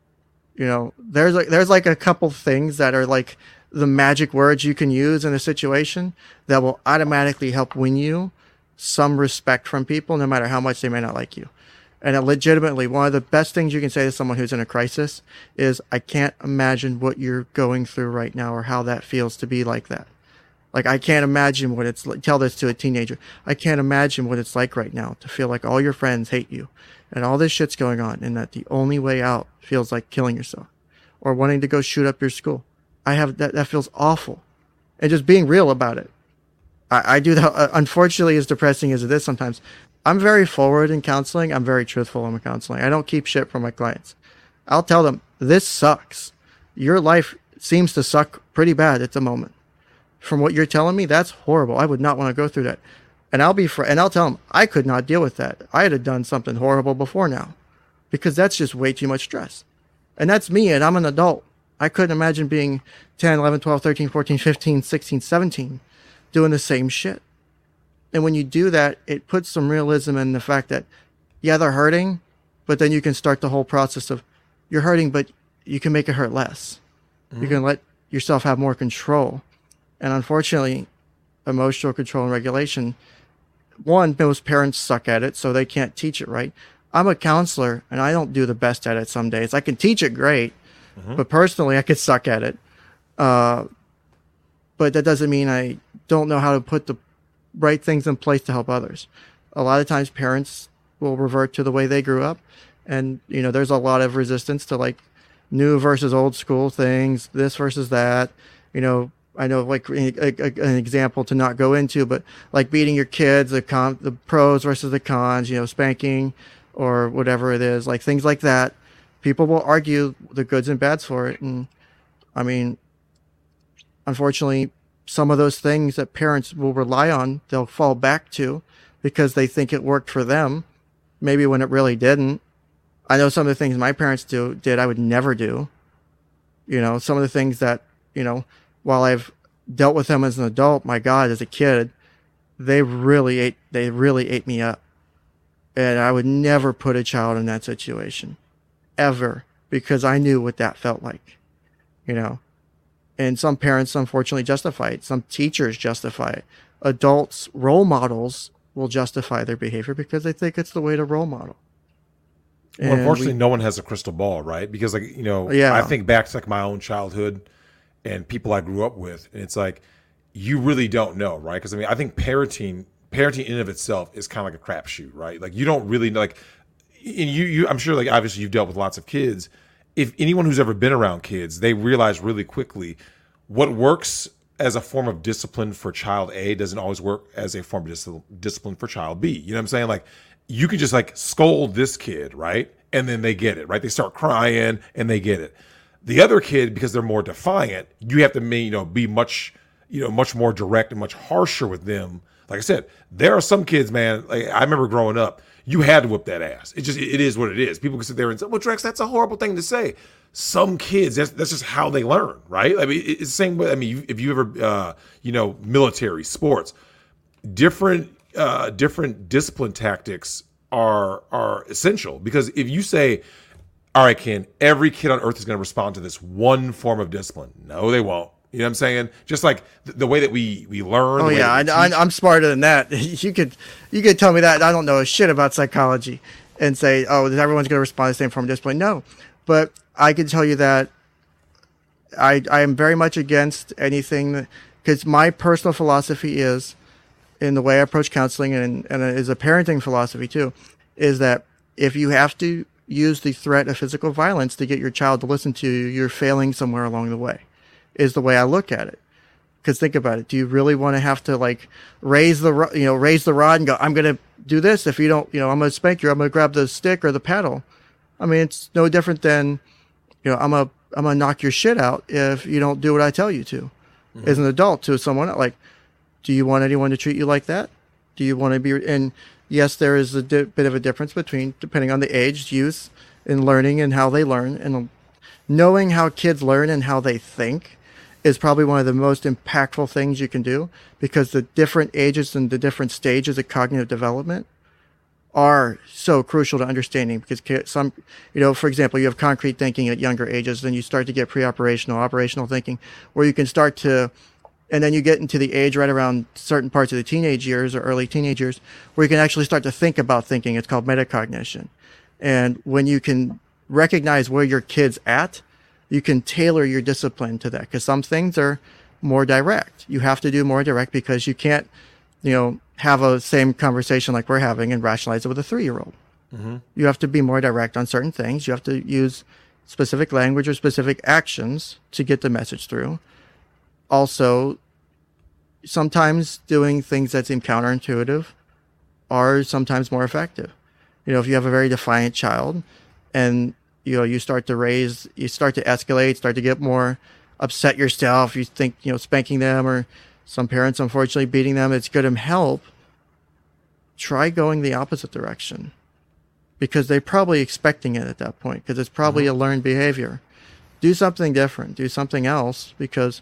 there's like a couple things that are like the magic words you can use in a situation that will automatically help win you some respect from people, no matter how much they may not like you. And legitimately, one of the best things you can say to someone who's in a crisis is, I can't imagine what you're going through right now or how that feels to be like that. Like, I can't imagine what it's like. Tell this to a teenager. I can't imagine what it's like right now to feel like all your friends hate you and all this shit's going on, and that the only way out feels like killing yourself or wanting to go shoot up your school. That feels awful. And just being real about it. I do that. Unfortunately, as depressing as it is sometimes, I'm very forward in counseling. I'm very truthful in counseling. I don't keep shit from my clients. I'll tell them, this sucks. Your life seems to suck pretty bad at the moment. From what you're telling me, that's horrible. I would not want to go through that. And I'll tell them, I could not deal with that. I had done something horrible before now, because that's just way too much stress. And that's me, and I'm an adult. I couldn't imagine being 10, 11, 12, 13, 14, 15, 16, 17, doing the same shit. And when you do that, it puts some realism in the fact that, yeah, they're hurting, but then you can start the whole process of, you're hurting, but you can make it hurt less. Mm-hmm. You can let yourself have more control. And unfortunately, emotional control and regulation, one, most parents suck at it, so they can't teach it right. I'm a counselor, and I don't do the best at it some days. I can teach it great, but personally, I could suck at it. But that doesn't mean I don't know how to put the right things in place to help others. A lot of times parents will revert to the way they grew up, and there's a lot of resistance to like new versus old school things, this versus that. I know like an example to not go into, but like beating your kids, the pros versus the cons, spanking or whatever it is, like things like that. people will argue the goods and bads for it. And I mean, unfortunately, some of those things that parents will rely on, they'll fall back to because they think it worked for them, maybe when it really didn't. I know some of the things my parents did I would never do. You know, some of the things that, you know, while I've dealt with them as an adult, my God, as a kid, they really ate me up. And I would never put a child in that situation, ever, because I knew what that felt like, you know. And some parents, unfortunately, justify it. Some teachers justify it. Adults, role models, will justify their behavior because they think it's the way to role model. Well, unfortunately, no one has a crystal ball, right? Because, like, you know, I think back to like my own childhood and people I grew up with, and it's like, you really don't know, right? Because I mean, I think parenting in and of itself is kind of like a crapshoot, right? Like, you don't really know, like, and you, I'm sure, like, obviously you've dealt with lots of kids. If anyone who's ever been around kids, they realize really quickly what works as a form of discipline for child A doesn't always work as a form of discipline for child B. You know what I'm saying? Like, you could just like scold this kid, right? And then they get it, right? They start crying and they get it. The other kid, because they're more defiant, you have to, you know, be much more direct and much harsher with them. Like I said, there are some kids, man, like I remember growing up, you had to whip that ass. It is what it is. People can sit there and say, well, Drex, that's a horrible thing to say. Some kids, that's just how they learn, right? I mean, it's the same way. I mean, if you ever, you know, military, sports, different discipline tactics are essential. Because if you say, all right, Ken, every kid on earth is going to respond to this one form of discipline. No, they won't. You know what I'm saying? Just like the way that we learn. Oh yeah, I'm smarter than that. You could tell me that I don't know a shit about psychology and say, oh, everyone's going to respond to the same form of discipline. No, but I can tell you that I am very much against anything, because my personal philosophy is, in the way I approach counseling and is a parenting philosophy too, is that if you have to use the threat of physical violence to get your child to listen to you, you're failing somewhere along the way, is the way I look at it. Because think about it. Do you really want to have to like raise the rod and go, I'm going to do this. If you don't, you know, I'm going to spank you. I'm going to grab the stick or the paddle. I mean, it's no different than, you know, I'm going to knock your shit out if you don't do what I tell you to. Mm-hmm. As an adult to someone, like, do you want anyone to treat you like that? Do you want to be, and yes, there is a bit of a difference between, depending on the age, youth, and learning and how they learn, and knowing how kids learn and how they think is probably one of the most impactful things you can do, because the different ages and the different stages of cognitive development are so crucial to understanding. Because some, you know, for example, you have concrete thinking at younger ages, then you start to get pre-operational, operational thinking, where you can start to, and then you get into the age right around certain parts of the teenage years or early teenage years where you can actually start to think about thinking. It's called metacognition. And when you can recognize where your kid's at, you can tailor your discipline to that, because some things are more direct. You have to do more direct because you can't, you know, have a same conversation like we're having and rationalize it with a 3-year-old. Mm-hmm. You have to be more direct on certain things. You have to use specific language or specific actions to get the message through. Also, sometimes doing things that seem counterintuitive are sometimes more effective. You know, if you have a very defiant child and, you know, you start to escalate, start to get more upset yourself, you think, you know, spanking them, or some parents, unfortunately, beating them, it's going to help. Try going the opposite direction, because they're probably expecting it at that point, because it's probably a learned behavior. Do something different. Do something else, because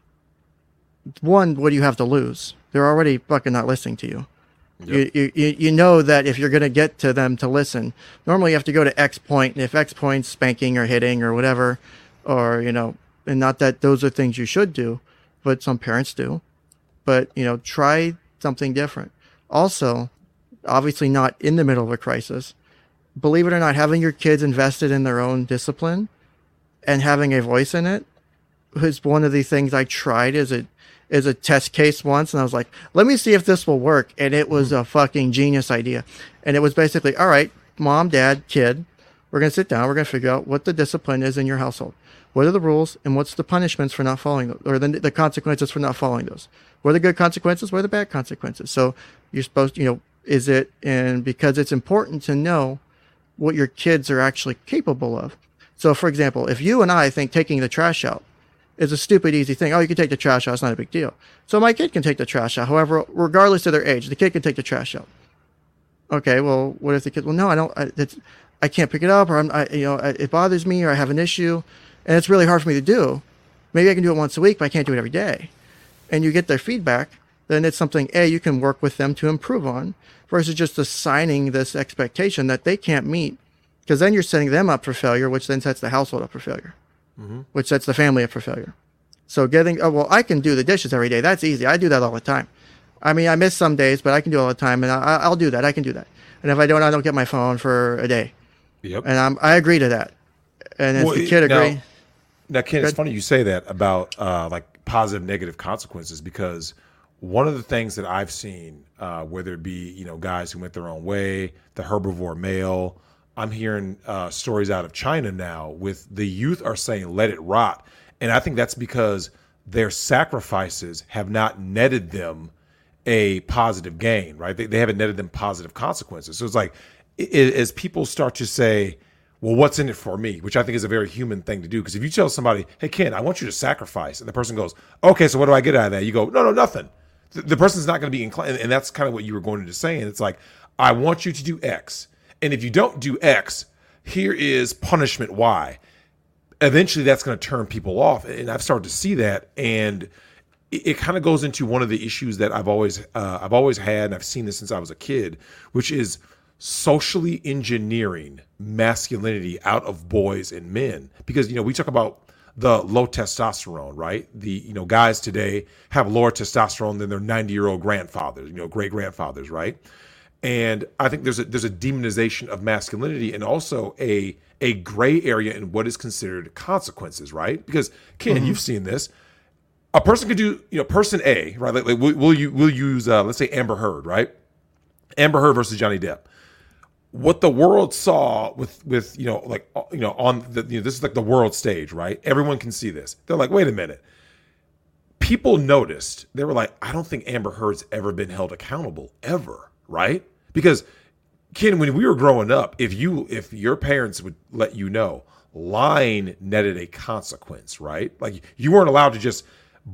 one, what do you have to lose? They're already fucking not listening to you. Yep. You know that if you're going to get to them to listen, normally you have to go to X point, and if X point's spanking or hitting or whatever, or, you know, and not that those are things you should do, but some parents do. But, you know, try something different. Also, obviously not in the middle of a crisis. Believe it or not, having your kids invested in their own discipline and having a voice in it was one of the things I tried as a test case once. And I was like, let me see if this will work. And it was a fucking genius idea. And it was basically, all right, mom, dad, kid, we're going to sit down. We're going to figure out what the discipline is in your household. What are the rules, and what's the punishments for not following those, or the consequences for not following those? What are the good consequences? What are the bad consequences? So you're supposed to, you know, is it, and because it's important to know what your kids are actually capable of. So, for example, if you and I think taking the trash out is a stupid, easy thing, oh, you can take the trash out, it's not a big deal. So my kid can take the trash out. However, regardless of their age, the kid can take the trash out. Okay, well, what if the kid, well, no, I can't pick it up, or it bothers me, or I have an issue, and it's really hard for me to do. Maybe I can do it once a week, but I can't do it every day. And you get their feedback, then it's something, you can work with them to improve on, versus just assigning this expectation that they can't meet, because then you're setting them up for failure, which then sets the household up for failure, which sets the family up for failure. So I can do the dishes every day. That's easy. I do that all the time. I mean, I miss some days, but I can do it all the time, and I'll do that. I can do that. And if I don't get my phone for a day. Yep. And I agree to that. And if the kid agree. Now, Ken, it's funny you say that about like positive, negative consequences, because one of the things that I've seen, whether it be, guys who went their own way, the herbivore male, I'm hearing stories out of China now with the youth are saying, let it rot. And I think that's because their sacrifices have not netted them a positive gain, right? They haven't netted them positive consequences. So it's like, as people start to say, well, what's in it for me? Which I think is a very human thing to do. Because if you tell somebody, hey, Ken, I want you to sacrifice. And the person goes, okay, so what do I get out of that? You go, no, nothing. The person's not going to be inclined. And that's kind of what you were going into saying. It's like, I want you to do X. And if you don't do X, here is punishment Y. Eventually, that's going to turn people off. And I've started to see that. And it kind of goes into one of the issues that I've always had, and I've seen this since I was a kid, which is socially engineering masculinity out of boys and men. Because, we talk about the low testosterone, right? The, guys today have lower testosterone than their 90-year-old grandfathers, great-grandfathers, right? And I think there's a demonization of masculinity, and also a gray area in what is considered consequences, right? Because, Ken, you've seen this. A person could do, person A, right? Like we'll use, let's say Amber Heard, right? Amber Heard versus Johnny Depp. What the world saw with on the, this is like the world stage, right? Everyone can see this. They're like, wait a minute. People noticed. They were like, I don't think Amber Heard's ever been held accountable, ever, right? Because, Ken, when we were growing up, if your parents would let you know, lying netted a consequence, right? Like you weren't allowed to just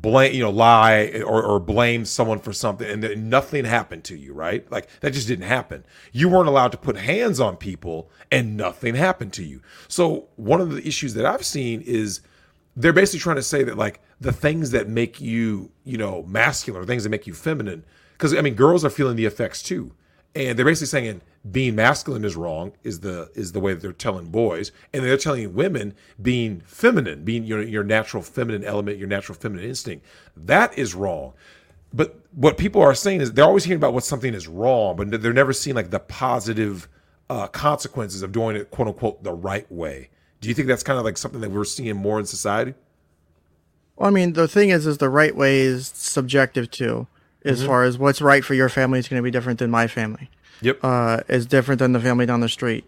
lie or blame someone for something and then nothing happened to you, right? Like that just didn't happen. You weren't allowed to put hands on people and nothing happened to you. So one of the issues that I've seen is they're basically trying to say that like the things that make you, masculine or things that make you feminine, because girls are feeling the effects too. And they're basically saying being masculine is wrong is the way that they're telling boys, and they're telling women being feminine, being your natural feminine element, your natural feminine instinct, that is wrong. But what people are saying is they're always hearing about what something is wrong, but they're never seeing like the positive consequences of doing it, quote unquote, the right way. Do you think that's kind of like something that we're seeing more in society? Well, the thing is the right way is subjective too. As far as what's right for your family is going to be different than my family. Yep. Is different than the family down the street.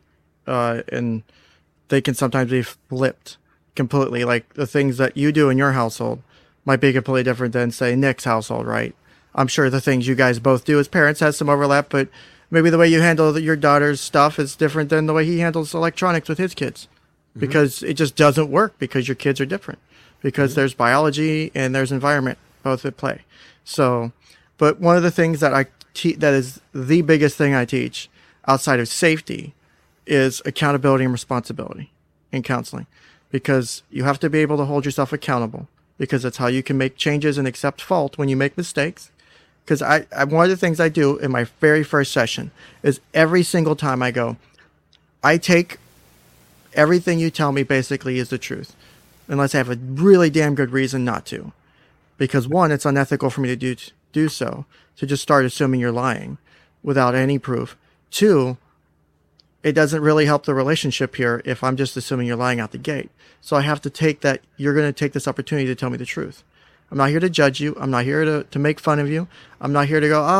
And they can sometimes be flipped completely. Like the things that you do in your household might be completely different than, say, Nick's household, right? I'm sure the things you guys both do as parents has some overlap, but maybe the way you handle your daughter's stuff is different than the way he handles electronics with his kids. Because it just doesn't work because your kids are different. Because there's biology and there's environment both at play. So... But one of the things that I that is the biggest thing I teach outside of safety is accountability and responsibility in counseling, because you have to be able to hold yourself accountable, because it's how you can make changes and accept fault when you make mistakes. Because I one of the things I do in my very first session is every single time I go, I take everything you tell me basically is the truth, unless I have a really damn good reason not to. Because one, it's unethical for me to do so, to just start assuming you're lying without any proof. Two, it doesn't really help the relationship here if I'm just assuming you're lying out the gate. So I have to take that you're going to take this opportunity to tell me the truth. I'm not here to judge you. I'm not here to make fun of you. I'm not here to go,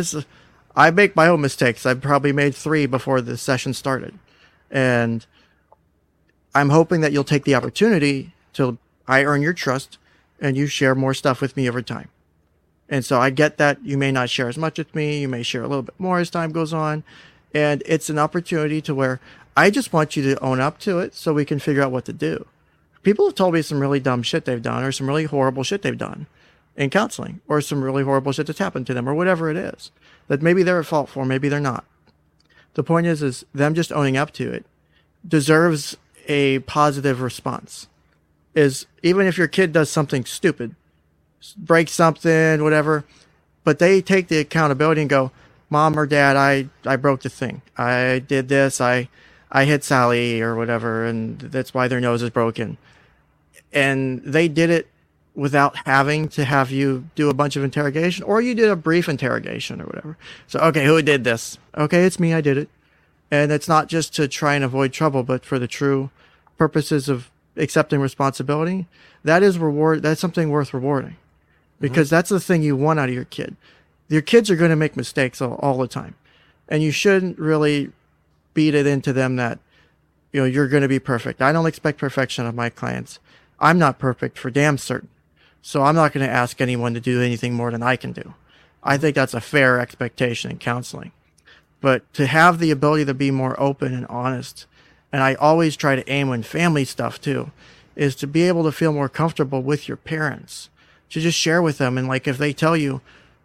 I make my own mistakes. I've probably made 3 before the session started. And I'm hoping that you'll take the opportunity till I earn your trust and you share more stuff with me over time. And so I get that you may not share as much with me. You may share a little bit more as time goes on. And it's an opportunity to where I just want you to own up to it so we can figure out what to do. People have told me some really dumb shit they've done or some really horrible shit they've done in counseling or some really horrible shit that's happened to them or whatever it is that maybe they're at fault for, maybe they're not. The point is them just owning up to it deserves a positive response. Is even if your kid does something stupid, breaks something, whatever, but they take the accountability and go, Mom or Dad, I broke the thing. I did this. I hit Sally or whatever, and that's why their nose is broken. And they did it without having to have you do a bunch of interrogation, or you did a brief interrogation or whatever. So, okay, who did this? Okay, it's me. I did it. And it's not just to try and avoid trouble, but for the true purposes of accepting responsibility. That is reward. That's something worth rewarding, because that's the thing you want out of your kid. Your kids are going to make mistakes all the time, and you shouldn't really beat it into them that, you're going to be perfect. I don't expect perfection of my clients. I'm not perfect for damn certain. So I'm not going to ask anyone to do anything more than I can do. I think that's a fair expectation in counseling. But to have the ability to be more open and honest, and I always try to aim in family stuff too, is to be able to feel more comfortable with your parents, to just share with them. And like, if they tell you,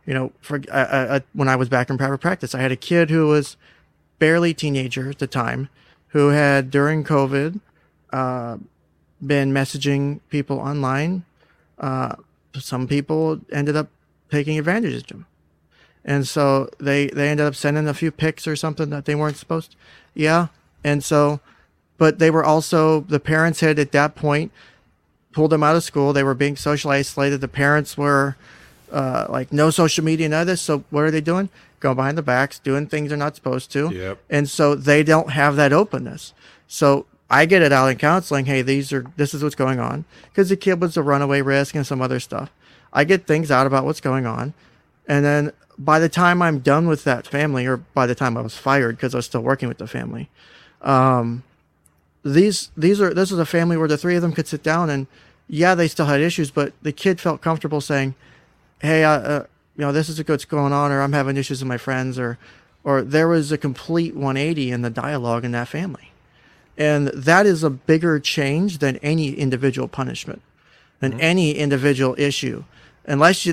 when I was back in private practice, I had a kid who was barely teenager at the time, who had during COVID been messaging people online. Some people ended up taking advantage of him. And so they ended up sending a few pics or something that they weren't supposed to. Yeah. And so, but they were also, the parents had at that point pulled them out of school. They were being socially isolated. The parents were like, no social media, none of this. So what are they doing? Going behind the backs, doing things they're not supposed to. Yep. And so they don't have that openness. So I get it out in counseling. Hey, this is what's going on. Because the kid was a runaway risk and some other stuff. I get things out about what's going on. And then by the time I'm done with that family, or by the time I was fired because I was still working with the family, this is a family where the three of them could sit down and, yeah, they still had issues, but the kid felt comfortable saying, hey, this is what's going on, or I'm having issues with my friends, or there was a complete 180 in the dialogue in that family. And that is a bigger change than any individual punishment, than any individual issue. Unless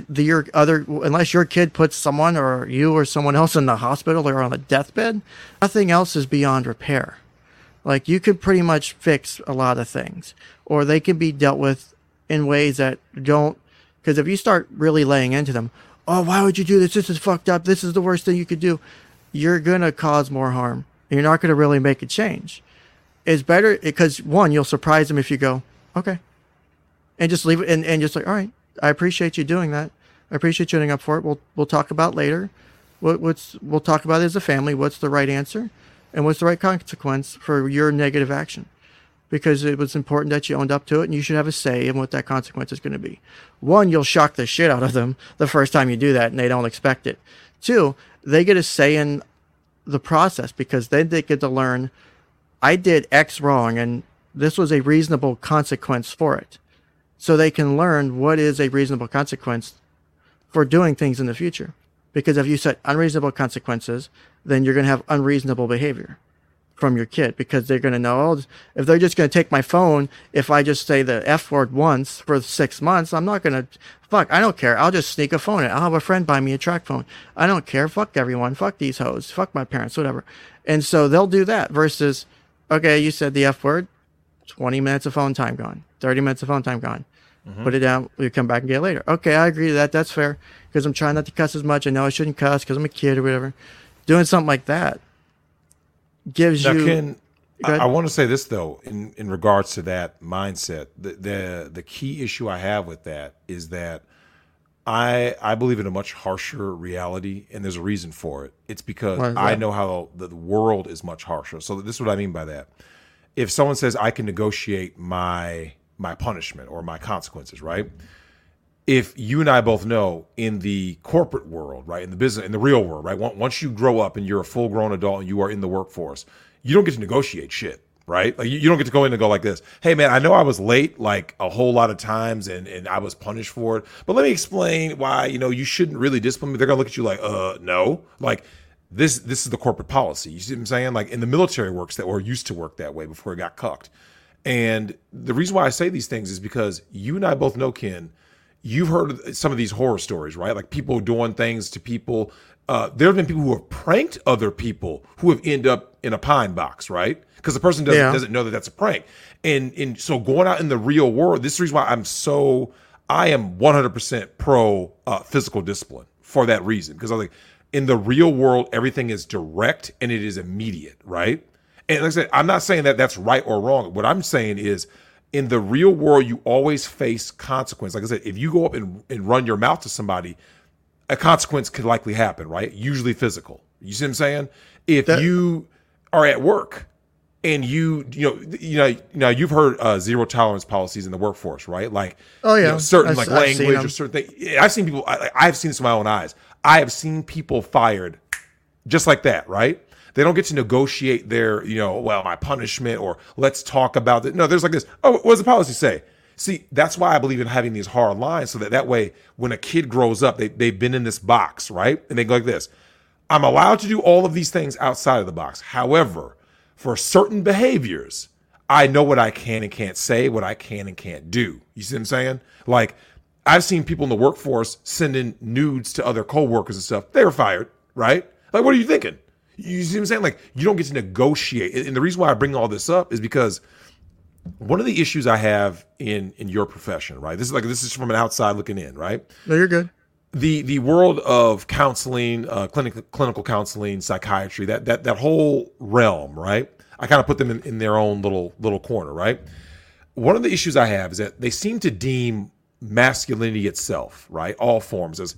your kid puts someone or you or someone else in the hospital or on a deathbed, nothing else is beyond repair. Like, you could pretty much fix a lot of things, or they can be dealt with in ways that don't, because if you start really laying into them, oh, why would you do this? This is fucked up. This is the worst thing you could do. You're going to cause more harm. You're not going to really make a change. It's better because, one, you'll surprise them if you go, okay, and just leave it and just like, all right, I appreciate you doing that. I appreciate you getting up for it. We'll talk about later. We'll talk about it as a family. What's the right answer, and what's the right consequence for your negative action? Because it was important that you owned up to it, and you should have a say in what that consequence is going to be. One, you'll shock the shit out of them the first time you do that, and they don't expect it. Two, they get a say in the process, because then they get to learn, I did X wrong, and this was a reasonable consequence for it. So they can learn what is a reasonable consequence for doing things in the future. Because if you set unreasonable consequences, then you're going to have unreasonable behavior from your kid, because they're going to know, oh, if they're just going to take my phone, if I just say the F word once for 6 months, I'm not going to, I don't care. I'll just sneak a phone in. I'll have a friend buy me a track phone. I don't care. Fuck everyone. Fuck these hoes. Fuck my parents, whatever. And so they'll do that versus, okay, you said the F word, 20 minutes of phone time gone, 30 minutes of phone time gone. Put it down. We come back and get it later. Okay, I agree to that. That's fair, because I'm trying not to cuss as much. I know I shouldn't cuss because I'm a kid or whatever. Doing something like that gives you. I want to say this though, in regards to that mindset. The key issue I have with that is that I believe in a much harsher reality, and there's a reason for it. It's because I know how the world is much harsher. So this is what I mean by that. If someone says I can negotiate my punishment or my consequences, right? If you and I both know, in the corporate world, right, in the business, in the real world, right, once you grow up and you're a full-grown adult and you are in the workforce, you don't get to negotiate shit, right? Like, you don't get to go in and go like this, hey, man, I know I was late like a whole lot of times and I was punished for it, but let me explain why, you shouldn't really discipline me. They're going to look at you like, no. Like, This is the corporate policy. You see what I'm saying? Like in the military works that, or used to work that way before it got cucked. And the reason why I say these things is because you and I both know, Ken, you've heard some of these horror stories, right? Like people doing things to people. There have been people who have pranked other people who have ended up in a pine box, right? Because the person doesn't know that that's a prank. And so going out in the real world, this is the reason why I am 100% pro physical discipline for that reason. Because I was like, in the real world, everything is direct and it is immediate, right? And like I said, I'm not saying that that's right or wrong. What I'm saying is, in the real world, you always face consequence. Like I said, if you go up and run your mouth to somebody, a consequence could likely happen, right? Usually physical. You see what I'm saying? If you are at work and you've heard zero tolerance policies in the workforce, right? Like, certain language or certain things. I've seen people. I've seen this with my own eyes. I have seen people fired just like that, right? They don't get to negotiate their, my punishment or let's talk about it. No, there's like this. Oh, what does the policy say? See, that's why I believe in having these hard lines so that way, when a kid grows up, they've been in this box, right? And they go like this. I'm allowed to do all of these things outside of the box. However, for certain behaviors, I know what I can and can't say, what I can and can't do. You see what I'm saying? Like, I've seen people in the workforce sending nudes to other coworkers and stuff. They were fired, right? Like, what are you thinking? You see what I'm saying? Like, you don't get to negotiate. And the reason why I bring all this up is because one of the issues I have in your profession, right? This is from an outside looking in, right? No, you're good. The world of counseling, clinical counseling, psychiatry, that whole realm, right? I kind of put them in their own little corner, right? One of the issues I have is that they seem to deem masculinity itself, right? All forms as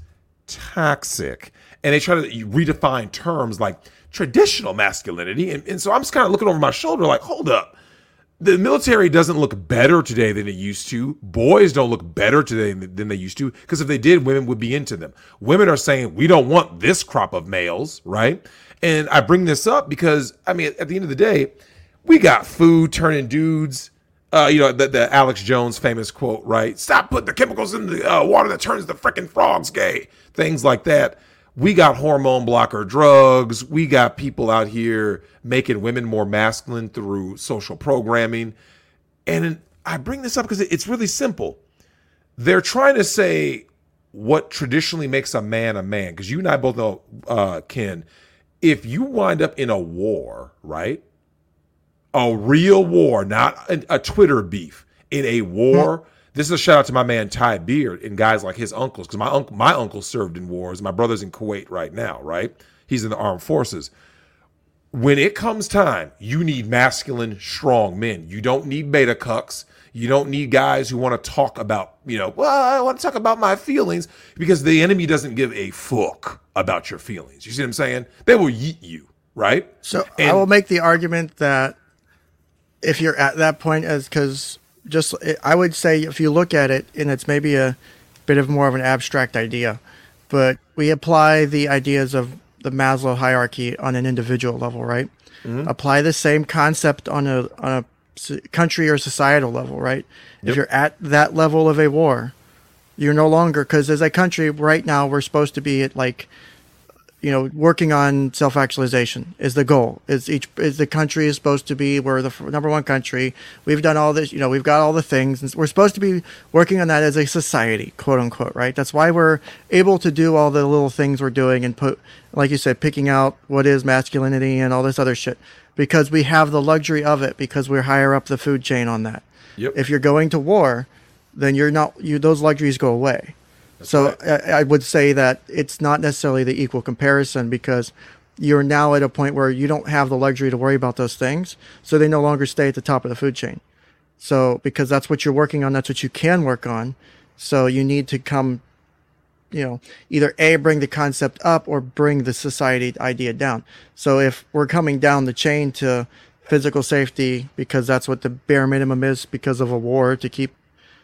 toxic. And they try to redefine terms like traditional masculinity. And so I'm just kind of looking over my shoulder like, hold up. The military doesn't look better today than it used to. Boys don't look better today than they used to. Because if they did, women would be into them. Women are saying, we don't want this crop of males, right? And I bring this up because, at the end of the day, we got food turning dudes. The Alex Jones famous quote, right? Stop putting the chemicals in the water that turns the freaking frogs gay. Things like that. We got hormone blocker drugs. We got people out here making women more masculine through social programming. And I bring this up because it's really simple. They're trying to say what traditionally makes a man. Because you and I both know, Ken, if you wind up in a war, right? A real war, not a Twitter beef. In a war, this is a shout out to my man Ty Beard and guys like his uncles, because my uncle served in wars. My brother's in Kuwait right now, right? He's in the armed forces. When it comes time, you need masculine, strong men. You don't need beta cucks. You don't need guys who want to talk about, I want to talk about my feelings, because the enemy doesn't give a fuck about your feelings. You see what I'm saying? They will yeet you, right? So I will make the argument that if you're at that point, I would say if you look at it, and it's maybe a bit of more of an abstract idea, but we apply the ideas of the Maslow hierarchy on an individual level, right? Mm-hmm. Apply the same concept on a country or societal level, right? Yep. If you're at that level of a war, you're no longer, because as a country right now, we're supposed to be at working on self-actualization is the goal. Is the country is supposed to be, we're the number one country. We've done all this, we've got all the things. And we're supposed to be working on that as a society, quote unquote, right? That's why we're able to do all the little things we're doing and put, like you said, picking out what is masculinity and all this other shit, because we have the luxury of it, because we're higher up the food chain on that. Yep. If you're going to war, then those luxuries go away. So right. I would say that it's not necessarily the equal comparison, because you're now at a point where you don't have the luxury to worry about those things. So they no longer stay at the top of the food chain. So because that's what you're working on, that's what you can work on. So you need to come, either A, bring the concept up, or bring the society idea down. So if we're coming down the chain to physical safety, because that's what the bare minimum is because of a war, to keep,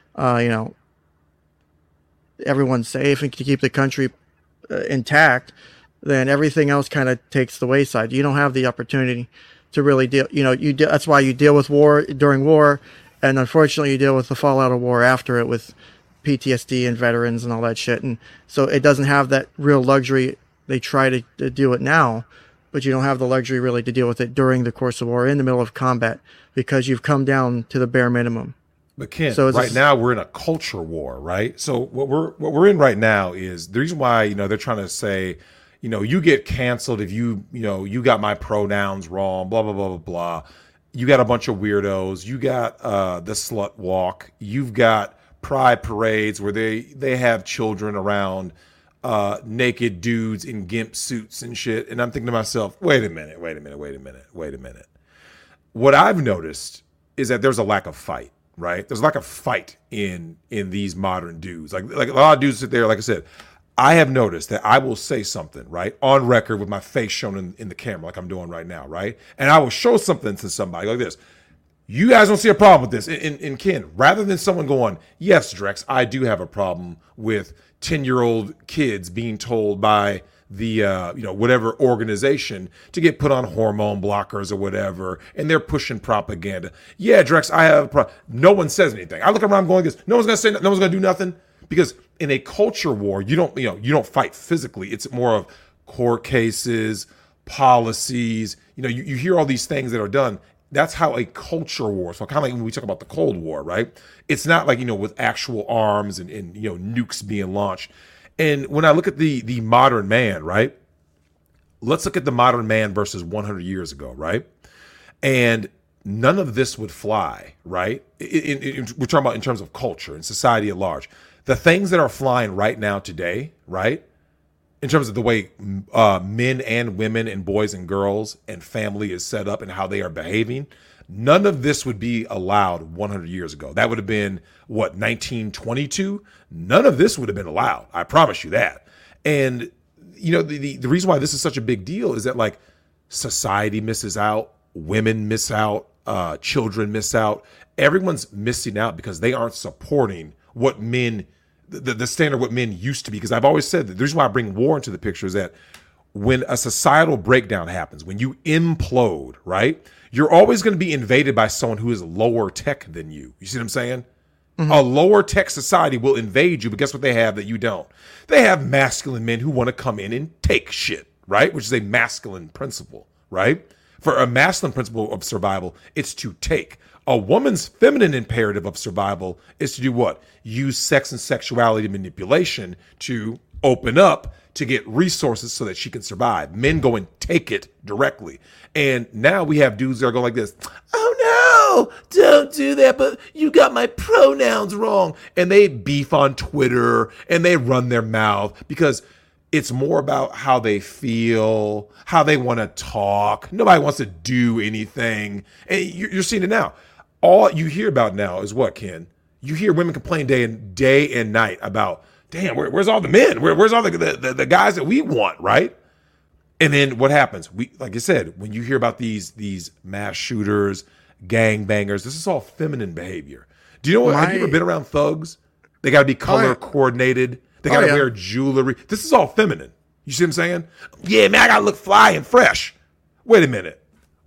everyone's safe and to keep the country intact, then everything else kind of takes the wayside. You don't have the opportunity to really deal. That's why you deal with war during war, and unfortunately, you deal with the fallout of war after it with PTSD and veterans and all that shit. And so it doesn't have that real luxury they try to do it now, but you don't have the luxury really to deal with it during the course of war, in the middle of combat, because you've come down to the bare minimum. But Ken, So right now we're in a culture war, right? So what we're in right now is the reason why, they're trying to say, you get canceled if you got my pronouns wrong, blah blah blah blah blah. You got a bunch of weirdos. You got the slut walk. You've got pride parades where they have children around naked dudes in gimp suits and shit. And I'm thinking to myself, wait a minute. What I've noticed is that there's a lack of fight. Right? There's a lack of fight in these modern dudes. Like a lot of dudes sit there, like I said, I have noticed that I will say something, right, on record with my face shown in the camera like I'm doing right now, right? And I will show something to somebody like this. You guys don't see a problem with this. And Ken, rather than someone going, yes, Drex, I do have a problem with 10-year-old kids being told by the whatever organization to get put on hormone blockers or whatever, and they're pushing propaganda. Yeah, Drex, I have a problem. No one says anything. I look around going this. No one's gonna say. No one's gonna do nothing, because in a culture war, you don't fight physically. It's more of court cases, policies. You hear all these things that are done. That's how a culture war. So kind of like when we talk about the Cold War, right? It's not like with actual arms and nukes being launched. And when I look at the modern man, right? Let's look at the modern man versus 100 years ago, right? And none of this would fly, right? We're talking about in terms of culture and society at large. The things that are flying right now today, right? In terms of the way men and women and boys and girls and family is set up and how they are behaving, none of this would be allowed 100 years ago. That would have been, 1922? None of this would have been allowed. I promise you that. And, the reason why this is such a big deal is that, like, society misses out, women miss out, children miss out. Everyone's missing out because they aren't supporting what men, the standard what men used to be. Because I've always said that the reason why I bring war into the picture is that when a societal breakdown happens, when you implode, right? You're always going to be invaded by someone who is lower tech than you. You see what I'm saying? Mm-hmm. A lower tech society will invade you, but guess what they have that you don't? They have masculine men who want to come in and take shit, right? Which is a masculine principle, right? For a masculine principle of survival, it's to take. A woman's feminine imperative of survival is to do what? Use sex and sexuality manipulation to open up, to get resources so that she can survive. Men go and take it directly. And now we have dudes that are going like this. Oh no, don't do that, but you got my pronouns wrong. And they beef on Twitter and they run their mouth because it's more about how they feel, how they want to talk. Nobody wants to do anything. And you're seeing it now. All you hear about now is what, Ken? You hear women complain day and night about, damn, where's all the men? Where's all the guys that we want, right? And then what happens? Like I said, when you hear about these mass shooters, gangbangers, this is all feminine behavior. Do you know what? Have you ever been around thugs? They got to be color coordinated. They got to wear jewelry. This is all feminine. You see what I'm saying? Yeah, man, I got to look fly and fresh. Wait a minute.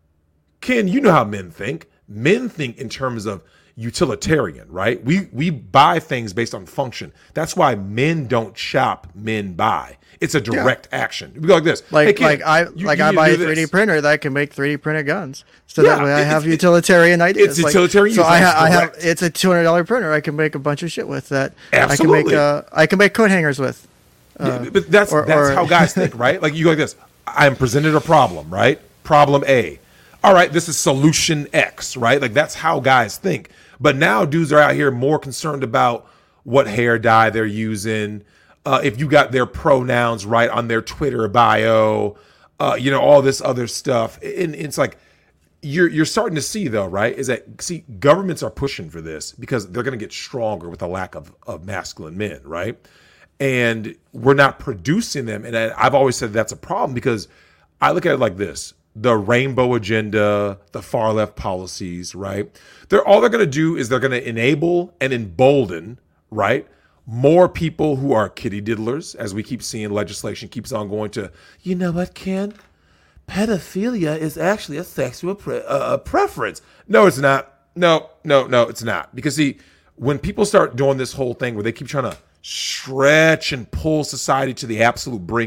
Ken, you know how men think. Men think in terms of utilitarian, right? We buy things based on function. That's why men don't shop, men buy. It's a direct action. We go like this. Like, hey, kid, I buy a 3D printer that can make 3D printed guns. So that way I have utilitarian ideas. It's utilitarian. So I have it's a $200 printer I can make a bunch of shit with that. Absolutely. I can make coat hangers with. But that's how guys think, right? Like you go like this. I am presented a problem, right? Problem A. All right, this is solution X, right? Like that's how guys think. But now dudes are out here more concerned about what hair dye they're using, if you got their pronouns right on their Twitter bio, all this other stuff. And it's like you're starting to see though, right? Is that governments are pushing for this because they're going to get stronger with the lack of masculine men, right? And we're not producing them. And I've always said that's a problem because I look at it like this. The rainbow agenda, the far left policies, right? All they're going to do is they're going to enable and embolden, right? More people who are kitty diddlers, as we keep seeing legislation keeps on going to, you know what, Ken? Pedophilia is actually a sexual preference. No, it's not. No, it's not. Because see, when people start doing this whole thing where they keep trying to stretch and pull society to the absolute brink,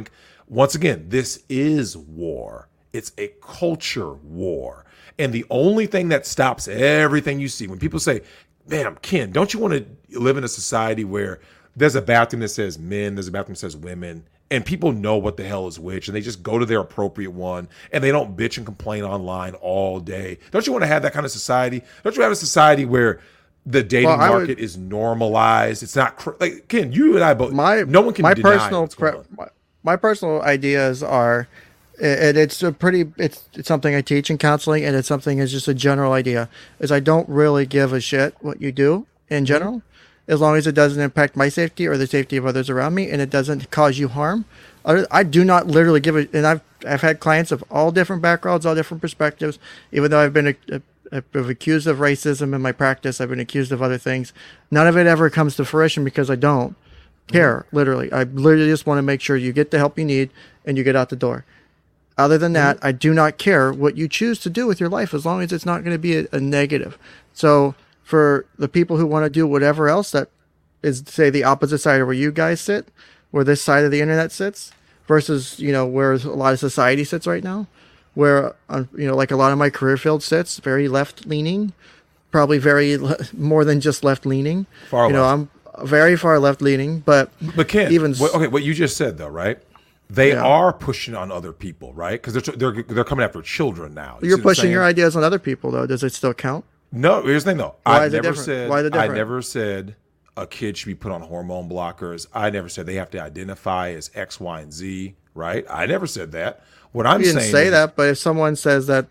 Once again, this is war. It's a culture war. And the only thing that stops everything you see when people say, "Man, Ken, don't you want to live in a society where there's a bathroom that says men, there's a bathroom that says women, and people know what the hell is which, and they just go to their appropriate one, and they don't bitch and complain online all day? Don't you want to have that kind of society? Don't you have a society where the dating market is normalized? It's not like, Ken, you and I both. No one can deny what's going on. My personal ideas are, and it's something I teach in counseling, and it's something that's just a general idea, is I don't really give a shit what you do in general, as long as it doesn't impact my safety or the safety of others around me, and it doesn't cause you harm. I do not literally give it, and I've had clients of all different backgrounds, all different perspectives. Even though I've been accused of racism in my practice, I've been accused of other things. None of it ever comes to fruition because I don't care. Literally, I literally just want to make sure you get the help you need and you get out the door. Other than that, I do not care what you choose to do with your life, as long as it's not going to be a negative. So for the people who want to do whatever else that is, say, the opposite side of where you guys sit, where this side of the internet sits, versus, where a lot of society sits right now, where, like a lot of my career field sits, very left-leaning, probably more than just left-leaning. Far left. I'm very far left-leaning, but Ken, even what you just said though, right? They are pushing on other people, right? Because they're coming after children now. You're pushing your ideas on other people, though. Does it still count? No, here's the thing, though. Why I never said a kid should be put on hormone blockers. I never said they have to identify as X, Y, and Z, right? I never said that. What I'm saying, you didn't say that, but if someone says that,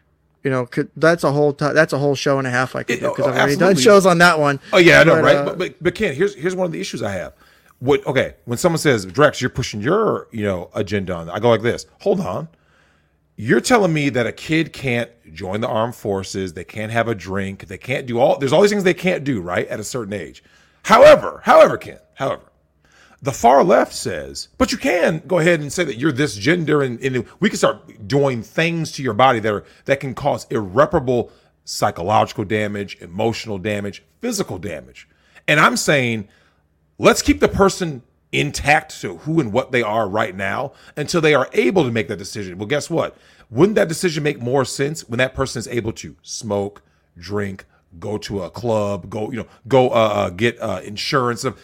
that's a whole show and a half I could do, because I've already done shows on that one. Oh yeah, I know, right? But Ken, here's one of the issues I have. When someone says, Drex, you're pushing your agenda on, I go like this. Hold on. You're telling me that a kid can't join the armed forces, they can't have a drink, they can't do there's all these things they can't do, right, at a certain age. However, Ken, the far left says, but you can go ahead and say that you're this gender, and we can start doing things to your body that can cause irreparable psychological damage, emotional damage, physical damage. And I'm saying, let's keep the person intact to who and what they are right now until they are able to make that decision. Well, guess what? Wouldn't that decision make more sense when that person is able to smoke, drink, go to a club, go get insurance? That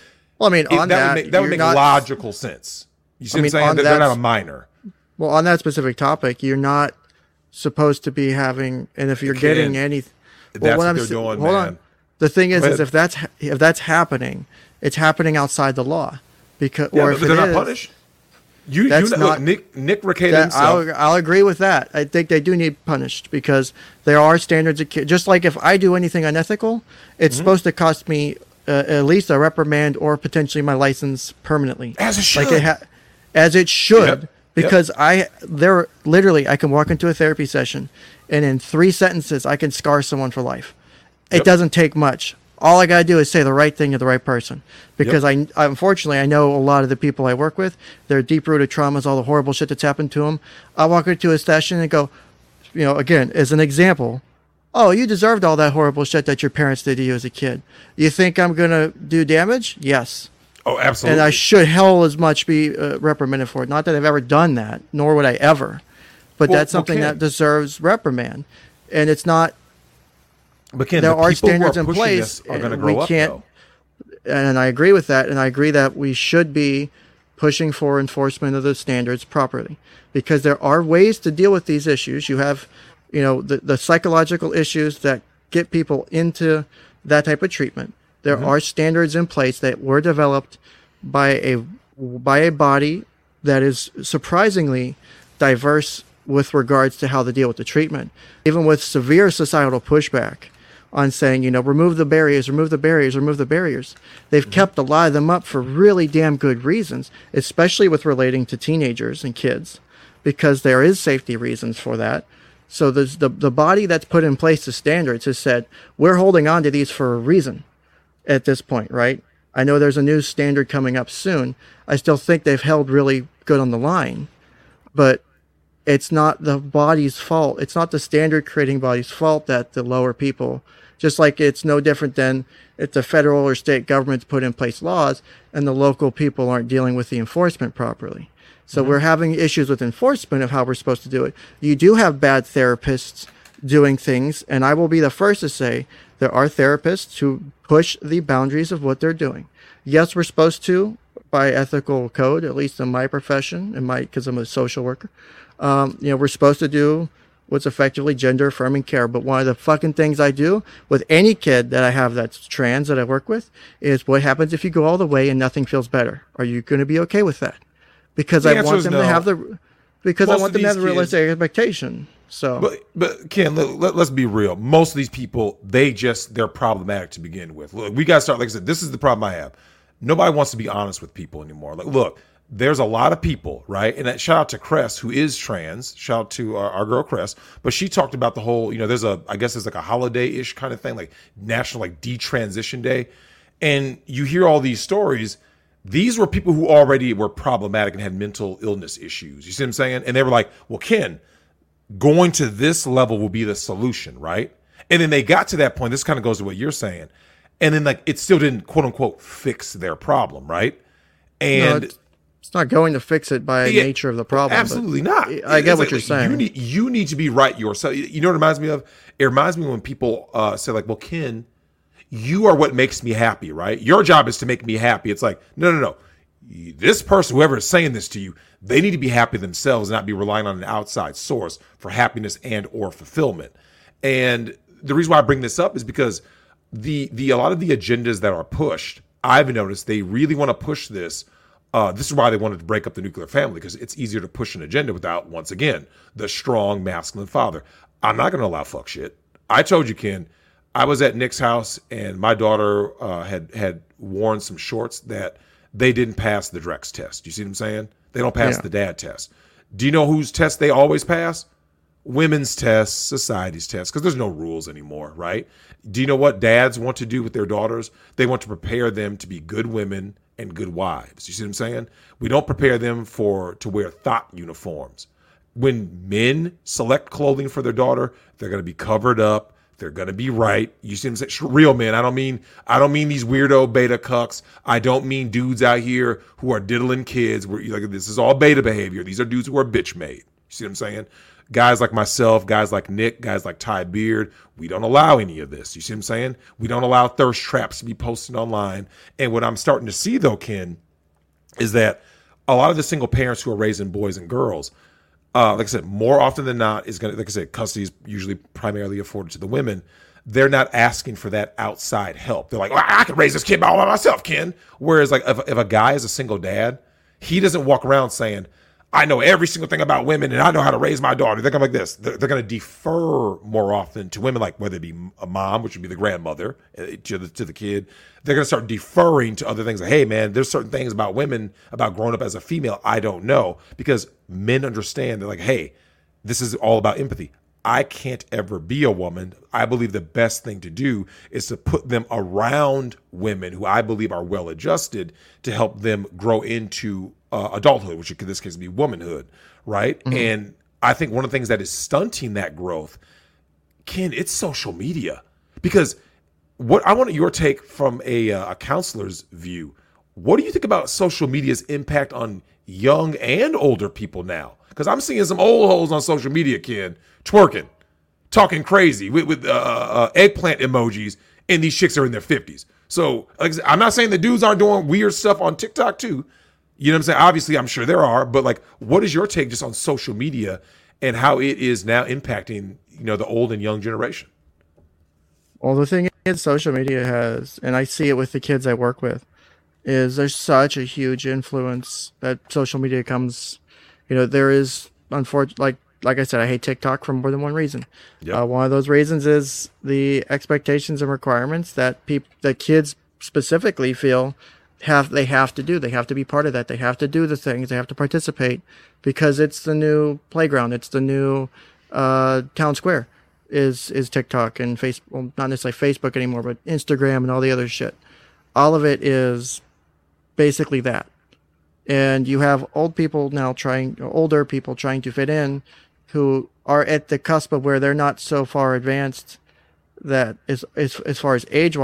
would make logical sense. You see what I'm saying? They're not a minor. Well, on that specific topic, you're not supposed to be having, and if you're getting anything, that's what they're doing, man. Hold on. The thing is if that's happening, it's happening outside the law, because if they're not punished. Nick Rekieta himself. I'll agree with that. I think they do need punished, because there are standards. Just like if I do anything unethical, it's supposed to cost me at least a reprimand or potentially my license permanently. As it should. As it should. Yep. Because I can walk into a therapy session, and in 3 sentences I can scar someone for life. It doesn't take much. All I got to do is say the right thing to the right person, because unfortunately, I know a lot of the people I work with, their deep-rooted traumas, all the horrible shit that's happened to them. I walk into a session and go, again, as an example, oh, you deserved all that horrible shit that your parents did to you as a kid. You think I'm going to do damage? Yes. Oh, absolutely. And I should hell as much be reprimanded for it. Not that I've ever done that, nor would I ever. But that's something that deserves reprimand. And it's not... But Ken, there are standards in place, are going to grow up, though. And I agree with that, and I agree that we should be pushing for enforcement of the standards properly, because there are ways to deal with these issues. You have, the psychological issues that get people into that type of treatment. There are standards in place that were developed by a body that is surprisingly diverse with regards to how to deal with the treatment, even with severe societal pushback on saying, remove the barriers. They've kept a lot of them up for really damn good reasons, especially with relating to teenagers and kids, because there is safety reasons for that. So there's the body that's put in place the standards has said, we're holding on to these for a reason at this point, right? I know there's a new standard coming up soon. I still think they've held really good on the line, but it's not the body's fault. It's not the standard creating body's fault that the lower people, just like it's no different than if the federal or state governments put in place laws and the local people aren't dealing with the enforcement properly. So we're having issues with enforcement of how we're supposed to do it. You do have bad therapists doing things, and I will be the first to say there are therapists who push the boundaries of what they're doing. Yes, we're supposed to, by ethical code, at least in my profession, because I'm a social worker, we're supposed to do what's effectively gender affirming care. But one of the fucking things I do with any kid that I have that's trans that I work with is what happens if you go all the way and nothing feels better? Are you going to be okay with that? Because I want them to have the realistic expectation. So, but Ken, let's be real. Most of these people, they're problematic to begin with. Look, we got to start. Like I said, this is the problem I have. Nobody wants to be honest with people anymore. Like, look, there's a lot of people, right? And shout out to Cress, who is trans. Shout out to our girl Cress. But she talked about the whole, there's like a holiday-ish kind of thing, like National like Detransition Day. And you hear all these stories. These were people who already were problematic and had mental illness issues. You see what I'm saying? And they were like, well, Ken, going to this level will be the solution, right? And then they got to that point. This kind of goes to what you're saying. And then like it still didn't quote unquote fix their problem, right? And no, it's not going to fix it by nature of the problem. Absolutely not. I get what you're saying. You need to be right yourself. You know what it reminds me of? It reminds me when people say like, well, Ken, you are what makes me happy, right? Your job is to make me happy. It's like, no. This person, whoever is saying this to you, they need to be happy themselves and not be relying on an outside source for happiness and or fulfillment. And the reason why I bring this up is because a lot of the agendas that are pushed, I've noticed they really want to push this. This is why they wanted to break up the nuclear family, because it's easier to push an agenda without, once again, the strong masculine father. I'm not going to allow fuck shit. I told you, Ken, I was at Nick's house and my daughter had worn some shorts that they didn't pass the Drex test. You see what I'm saying? They don't pass the dad test. Do you know whose test they always pass? Women's tests, society's tests, because there's no rules anymore, right? Do you know what dads want to do with their daughters? They want to prepare them to be good women and good wives. You see what I'm saying? We don't prepare them to wear thought uniforms. When men select clothing for their daughter, they're going to be covered up. They're going to be right. You see what I'm saying? Real men. I don't mean these weirdo beta cucks. I don't mean dudes out here who are diddling kids. This is all beta behavior. These are dudes who are bitch made. You see what I'm saying? Guys like myself, guys like Nick, guys like Ty Beard, we don't allow any of this. You see what I'm saying? We don't allow thirst traps to be posted online. And what I'm starting to see, though, Ken, is that a lot of the single parents who are raising boys and girls, like I said, more often than not, is going to, like I said, custody is usually primarily afforded to the women. They're not asking for that outside help. They're like, well, I can raise this kid all by myself, Ken. Whereas, like, if a guy is a single dad, he doesn't walk around saying, I know every single thing about women and I know how to raise my daughter. They're going like this. They're going to defer more often to women, like whether it be a mom, which would be the grandmother to the kid. They're going to start deferring to other things. Like, hey, man, there's certain things about women, about growing up as a female, I don't know. Because men understand. They're like, hey, this is all about empathy. I can't ever be a woman. I believe the best thing to do is to put them around women who I believe are well-adjusted to help them grow into adulthood, which in this case would be womanhood, right? Mm-hmm. And I think one of the things that is stunting that growth, Ken, it's social media. Because what I want your take from a counselor's view. What do you think about social media's impact on young and older people now? Because I'm seeing some old hoes on social media, Ken, twerking, talking crazy with eggplant emojis, and these chicks are in their 50s. So like I said, I'm not saying the dudes aren't doing weird stuff on TikTok too. You know what I'm saying? Obviously, I'm sure there are, but like, what is your take just on social media and how it is now impacting, the old and young generation? Well, the thing is, social media has, and I see it with the kids I work with, is there's such a huge influence that social media comes. There is, unfortunately, like I said, I hate TikTok for more than one reason. Yep. One of those reasons is the expectations and requirements that the kids specifically feel they have to do. They have to be part of that. They have to do the things. They have to participate because it's the new playground. It's the new town square. Is TikTok and Facebook? Well, not necessarily Facebook anymore, but Instagram and all the other shit. All of it is basically that. And you have older people trying to fit in, who are at the cusp of where they're not so far advanced that as far as age-wise and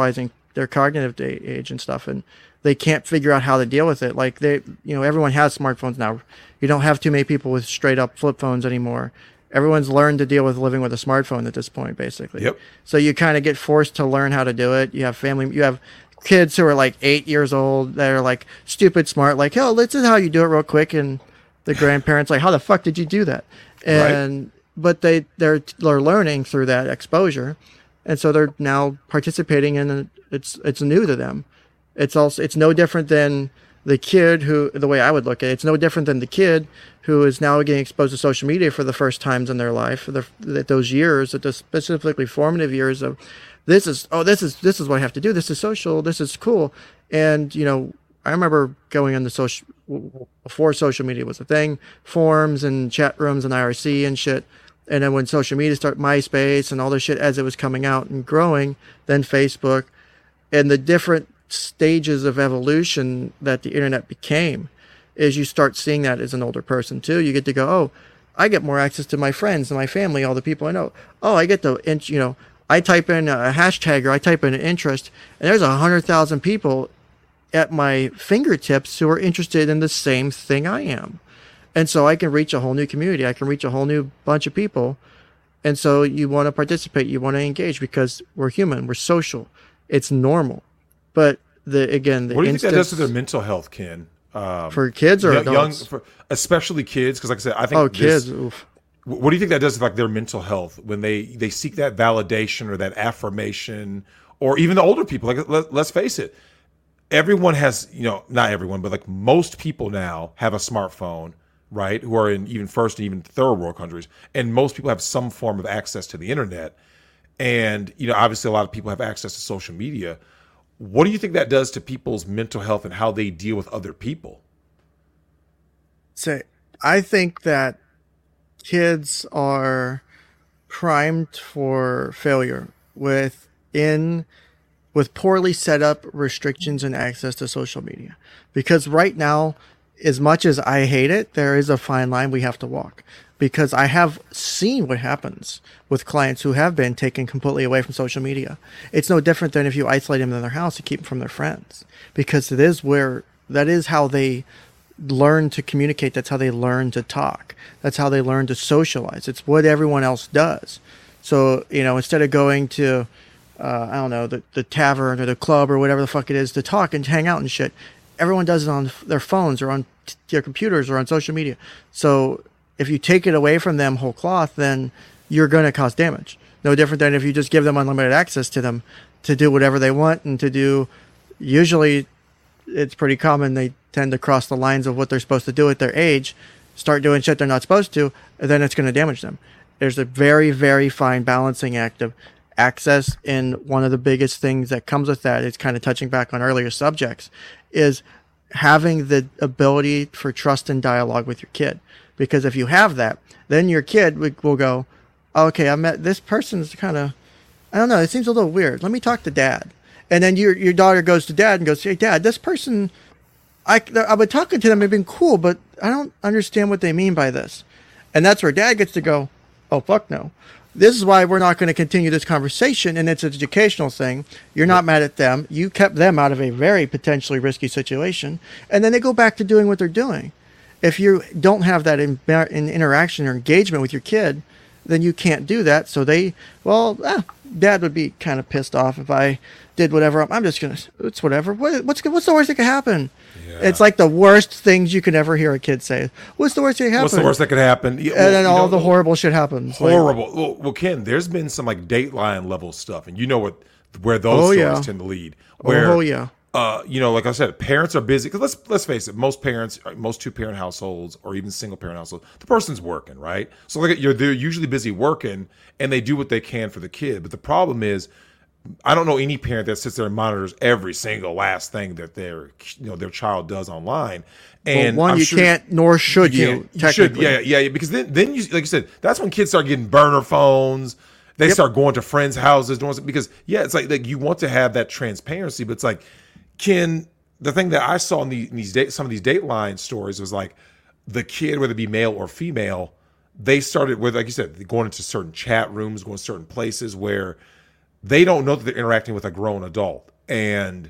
their cognitive age and stuff, and they can't figure out how to deal with it. Like everyone has smartphones now. You don't have too many people with straight up flip phones anymore. Everyone's learned to deal with living with a smartphone at this point, basically. Yep. So you kind of get forced to learn how to do it. You have kids who are like 8 years old that are like stupid smart, like, oh, this is how you do it real quick, and the grandparents like, how the fuck did you do that? And right. But they're learning through that exposure, and so they're now participating in it. It's new to them. It's no different than the kid the way I would look at it, it's no different than the kid who is now getting exposed to social media for the first times in their life, those years, the specifically formative years of this is what I have to do. This is social. This is cool. And, I remember going on the before social media was a thing, forums and chat rooms and IRC and shit. And then when social media started, MySpace and all this shit as it was coming out and growing, then Facebook, and the different stages of evolution that the internet became, is you start seeing that as an older person too. You get to go, oh, I get more access to my friends and my family, all the people I know. Oh, I get to, I type in a hashtag or I type in an interest, and there's 100,000 people at my fingertips who are interested in the same thing I am. And so I can reach a whole new community. I can reach a whole new bunch of people. And so you want to participate, you want to engage, because we're human, we're social. It's normal. But what do you think that does to their mental health, Ken? For kids or adults? Especially kids, because like I said, I think kids. Oof. What do you think that does to like their mental health when they seek that validation or that affirmation, or even the older people? Like let's face it, everyone has, not everyone, but like most people now have a smartphone, right? Who are in even first and even third world countries, and most people have some form of access to the internet, and obviously a lot of people have access to social media. What do you think that does to people's mental health and how they deal with other people? So I think that kids are primed for failure with poorly set up restrictions and access to social media. Because right now, as much as I hate it, there is a fine line we have to walk. Because I have seen what happens with clients who have been taken completely away from social media. It's no different than if you isolate them in their house and keep them from their friends. Because that is how they learn to communicate. That's how they learn to talk. That's how they learn to socialize. It's what everyone else does. So, instead of going to, the tavern or the club or whatever the fuck it is to talk and hang out and shit, everyone does it on their phones or on their computers or on social media. So if you take it away from them whole cloth, then you're going to cause damage. No different than if you just give them unlimited access to them to do whatever they want and to do. Usually it's pretty common they tend to cross the lines of what they're supposed to do at their age, start doing shit they're not supposed to, and then it's going to damage them. There's a very, very fine balancing act of access, and one of the biggest things that comes with that is kind of touching back on earlier subjects, is having the ability for trust and dialogue with your kid. Because if you have that, then your kid will go, oh, okay, I met this person's kind of, I don't know, it seems a little weird. Let me talk to dad. And then your daughter goes to dad and goes, hey, dad, this person, I've been talking to them, they've been cool, but I don't understand what they mean by this. And that's where dad gets to go, oh, fuck no. This is why we're not going to continue this conversation, and it's an educational thing. You're not mad at them. You kept them out of a very potentially risky situation, and then they go back to doing what they're doing. If you don't have that in interaction or engagement with your kid, then you can't do that. So dad would be kind of pissed off if I did whatever. I'm just going to, it's whatever. What's the worst that could happen? Yeah. It's like the worst things you could ever hear a kid say. What's the worst that could happen? What's the worst that could happen? And then all the horrible shit happens. Horrible. Well, Ken, there's been some like Dateline level stuff, and where those stories tend to lead. Like I said, parents are busy. Because let's face it, most parents, most two-parent households, or even single-parent households, the person's working, right? So they're usually busy working, and they do what they can for the kid. But the problem is, I don't know any parent that sits there and monitors every single last thing that their child does online. And you can't, nor should you. Technically, yeah. Because then you, like you said, that's when kids start getting burner phones. They start going to friends' houses, because it's like you want to have that transparency, but it's like, Ken, the thing that I saw in some of these Dateline stories was like the kid, whether it be male or female, they started with, like you said, going into certain chat rooms, going to certain places where they don't know that they're interacting with a grown adult. and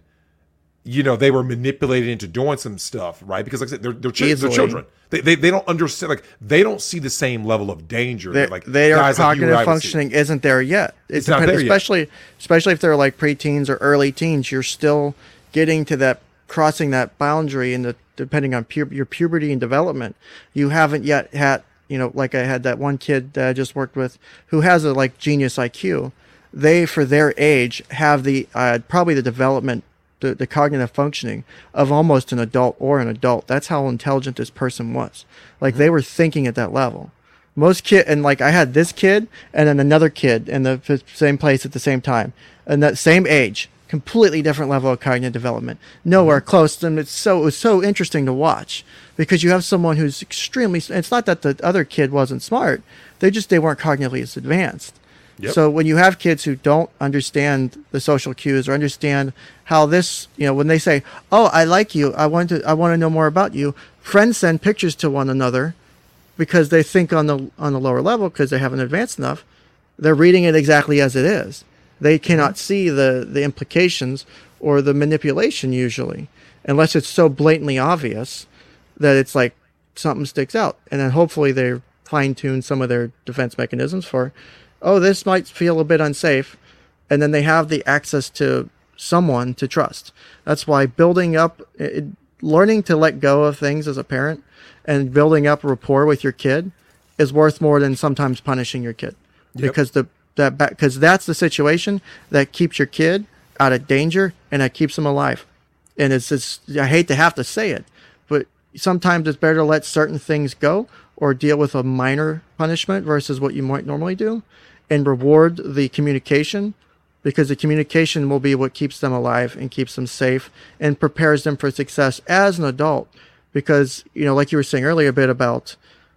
they were manipulated into doing some stuff, right? Because like I said, they're Easily. children. They don't understand, like they don't see the same level of danger. Their Like their guys like you and cognitive I would see. functioning isn't there yet. It's not there yet. Especially if they're like preteens or early teens. You're still getting to that, crossing that boundary, and depending on your puberty and development, you haven't yet had. Like I had that one kid that I just worked with who has a like genius IQ. They, for their age, have the probably the development, the cognitive functioning of almost an adult or an adult. That's how intelligent this person was. Like they were thinking at that level. Most kid, and like I had this kid and then another kid in the same place at the same time, and that same age, completely different level of cognitive development, nowhere close. And it was so interesting to watch because you have someone who's extremely. It's not that the other kid wasn't smart; they weren't cognitively as advanced. Yep. So when you have kids who don't understand the social cues or understand how this, when they say, "Oh, I like you. I want to know more about you," friends send pictures to one another because they think on the lower level because they haven't advanced enough. They're reading it exactly as it is. They cannot see the implications or the manipulation usually, unless it's so blatantly obvious that it's like something sticks out. And then hopefully they fine-tune some of their defense mechanisms for, oh, this might feel a bit unsafe. And then they have the access to someone to trust. That's why building up, learning to let go of things as a parent and building up rapport with your kid is worth more than sometimes punishing your kid. Yep. Because that's the situation that keeps your kid out of danger and that keeps them alive. And it's just, I hate to have to say it, but sometimes it's better to let certain things go or deal with a minor punishment versus what you might normally do, and reward the communication, because the communication will be what keeps them alive and keeps them safe and prepares them for success as an adult. Because, like you were saying earlier a bit about,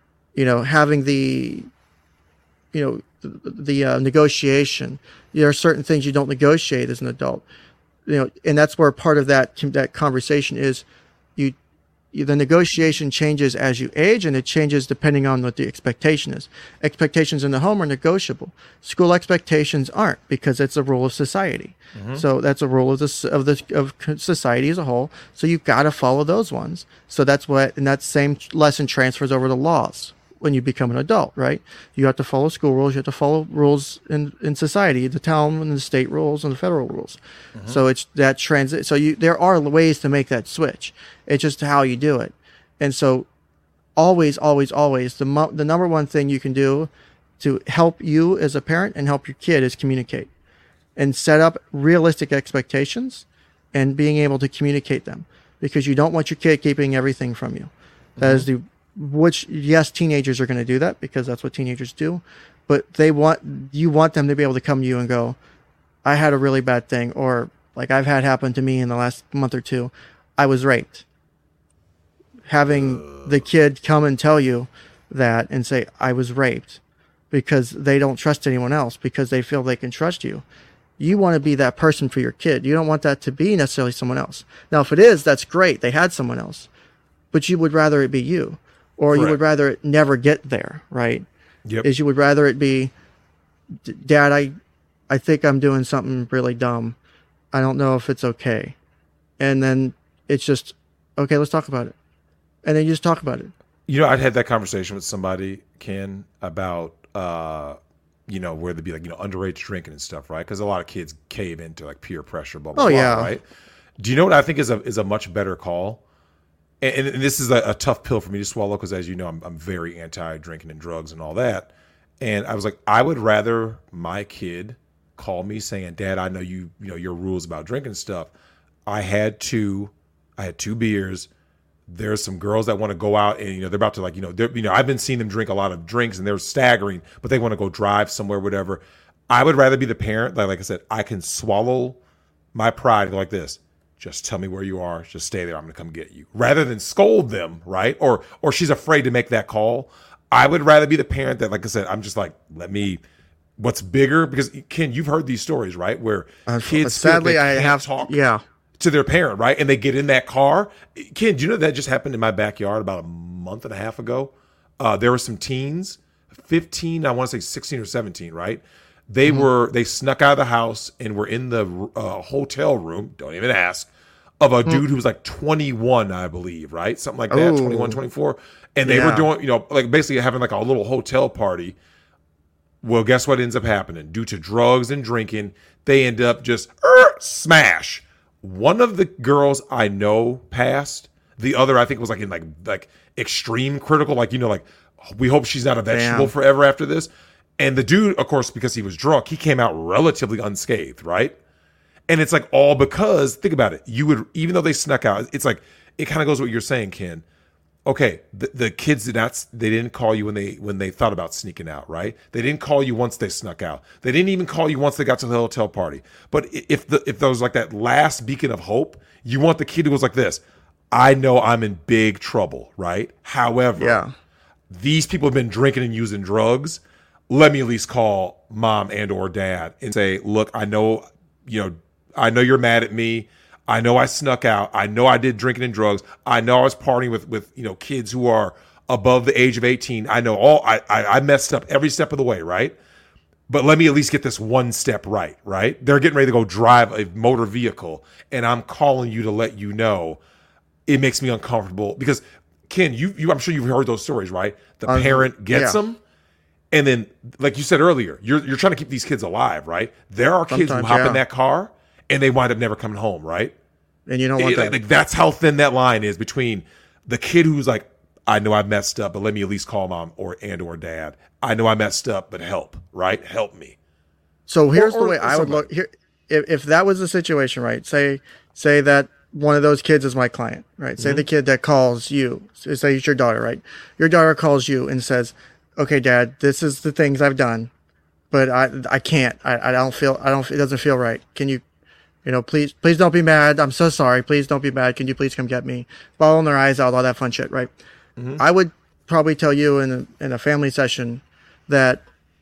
having the negotiation. There are certain things you don't negotiate as an adult, and that's where part of that conversation is. The negotiation changes as you age, and it changes depending on what the expectation is. Expectations in the home are negotiable. School expectations aren't, because it's a rule of society. Mm-hmm. So that's a rule of society as a whole. So you've got to follow those ones. So and that same lesson transfers over to laws when you become an adult, right? You have to follow school rules. You have to follow rules in society, the town and the state rules and the federal rules. Mm-hmm. So it's that transit. So there are ways to make that switch. It's just how you do it. And so always, always, always, the number one thing you can do to help you as a parent and help your kid is communicate and set up realistic expectations and being able to communicate them, because you don't want your kid keeping everything from you. That is yes, teenagers are going to do that because that's what teenagers do, but you want them to be able to come to you and go, I had a really bad thing, or like I've had happen to me in the last month or two, I was raped. Having the kid come and tell you that and say, I was raped, because they don't trust anyone else, because they feel they can trust you. You want to be that person for your kid. You don't want that to be necessarily someone else. Now, if it is, that's great. They had someone else, but you would rather it be you. Or you would rather it never get there, right? Yep. Is you would rather it be, Dad, I think I'm doing something really dumb. I don't know if it's okay. And then it's just, okay, let's talk about it. And then you just talk about it. I'd had that conversation with somebody, Ken, about, where they'd be like, underage drinking and stuff, right? Because a lot of kids cave into like peer pressure, blah, blah, blah, yeah. right? Do you know what I think is a much better call? And this is a tough pill for me to swallow, because as you know, I'm very anti-drinking and drugs and all that. And I was like, I would rather my kid call me saying, Dad, I know your rules about drinking stuff. I had 2 beers. There's some girls that want to go out and, they're about to I've been seeing them drink a lot of drinks and they're staggering, but they want to go drive somewhere, whatever. I would rather be the parent. Like I said, I can swallow my pride and go like this. Just tell me where you are. Just stay there. I'm going to come get you. Rather than scold them, right? Or she's afraid to make that call. I would rather be the parent that, like I said, I'm just like, what's bigger? Because, Ken, you've heard these stories, right? Where kids sadly I have talk yeah. to their parent, right? And they get in that car. Ken, do you know that just happened in my backyard about a month and a half ago? There were some teens, 15, I want to say 16 or 17, right? They snuck out of the house and were in the hotel room. Don't even ask. Of a dude who was like 21, I believe, right? Something like that, 21, 24. And they were doing, like basically having like a little hotel party. Well, guess what ends up happening? Due to drugs and drinking, they end up just smash. One of the girls I know passed. The other, I think, was like in like extreme critical, like we hope she's not a vegetable forever after this. And the dude, of course, because he was drunk, he came out relatively unscathed, right? And it's like all because, think about it, even though they snuck out, it's like, it kind of goes with what you're saying, Ken. Okay, the kids they didn't call you when they thought about sneaking out, right? They didn't call you once they snuck out. They didn't even call you once they got to the hotel party. But if there was like that last beacon of hope, you want the kid who goes like this, I know I'm in big trouble, right? However, these people have been drinking and using drugs. Let me at least call mom and or dad and say, look, I know you're mad at me. I know I snuck out. I know I did drinking and drugs. I know I was partying with kids who are above the age of 18. I know I messed up every step of the way, right? But let me at least get this one step right? They're getting ready to go drive a motor vehicle, and I'm calling you to let you know it makes me uncomfortable. Because, Ken, I'm sure you've heard those stories, right? The parent gets them, and then, like you said earlier, you're trying to keep these kids alive, right? There are kids who hop in that car, and they wind up never coming home, right? And you don't want that. Like, that's how thin that line is between the kid who's like, I know I messed up, but let me at least call mom or dad. I know I messed up, but help, right? Help me. So here's the way I would look. Here, if that was the situation, right? Say that one of those kids is my client, right? Say the kid that calls you, say it's your daughter, right? Your daughter calls you and says, okay, dad, this is the things I've done, but I can't. I don't feel, it doesn't feel right. Can you, please don't be mad. I'm so sorry. Please don't be mad. Can you please come get me? Bawling their eyes out, all that fun shit, right? I would probably tell you in a family session that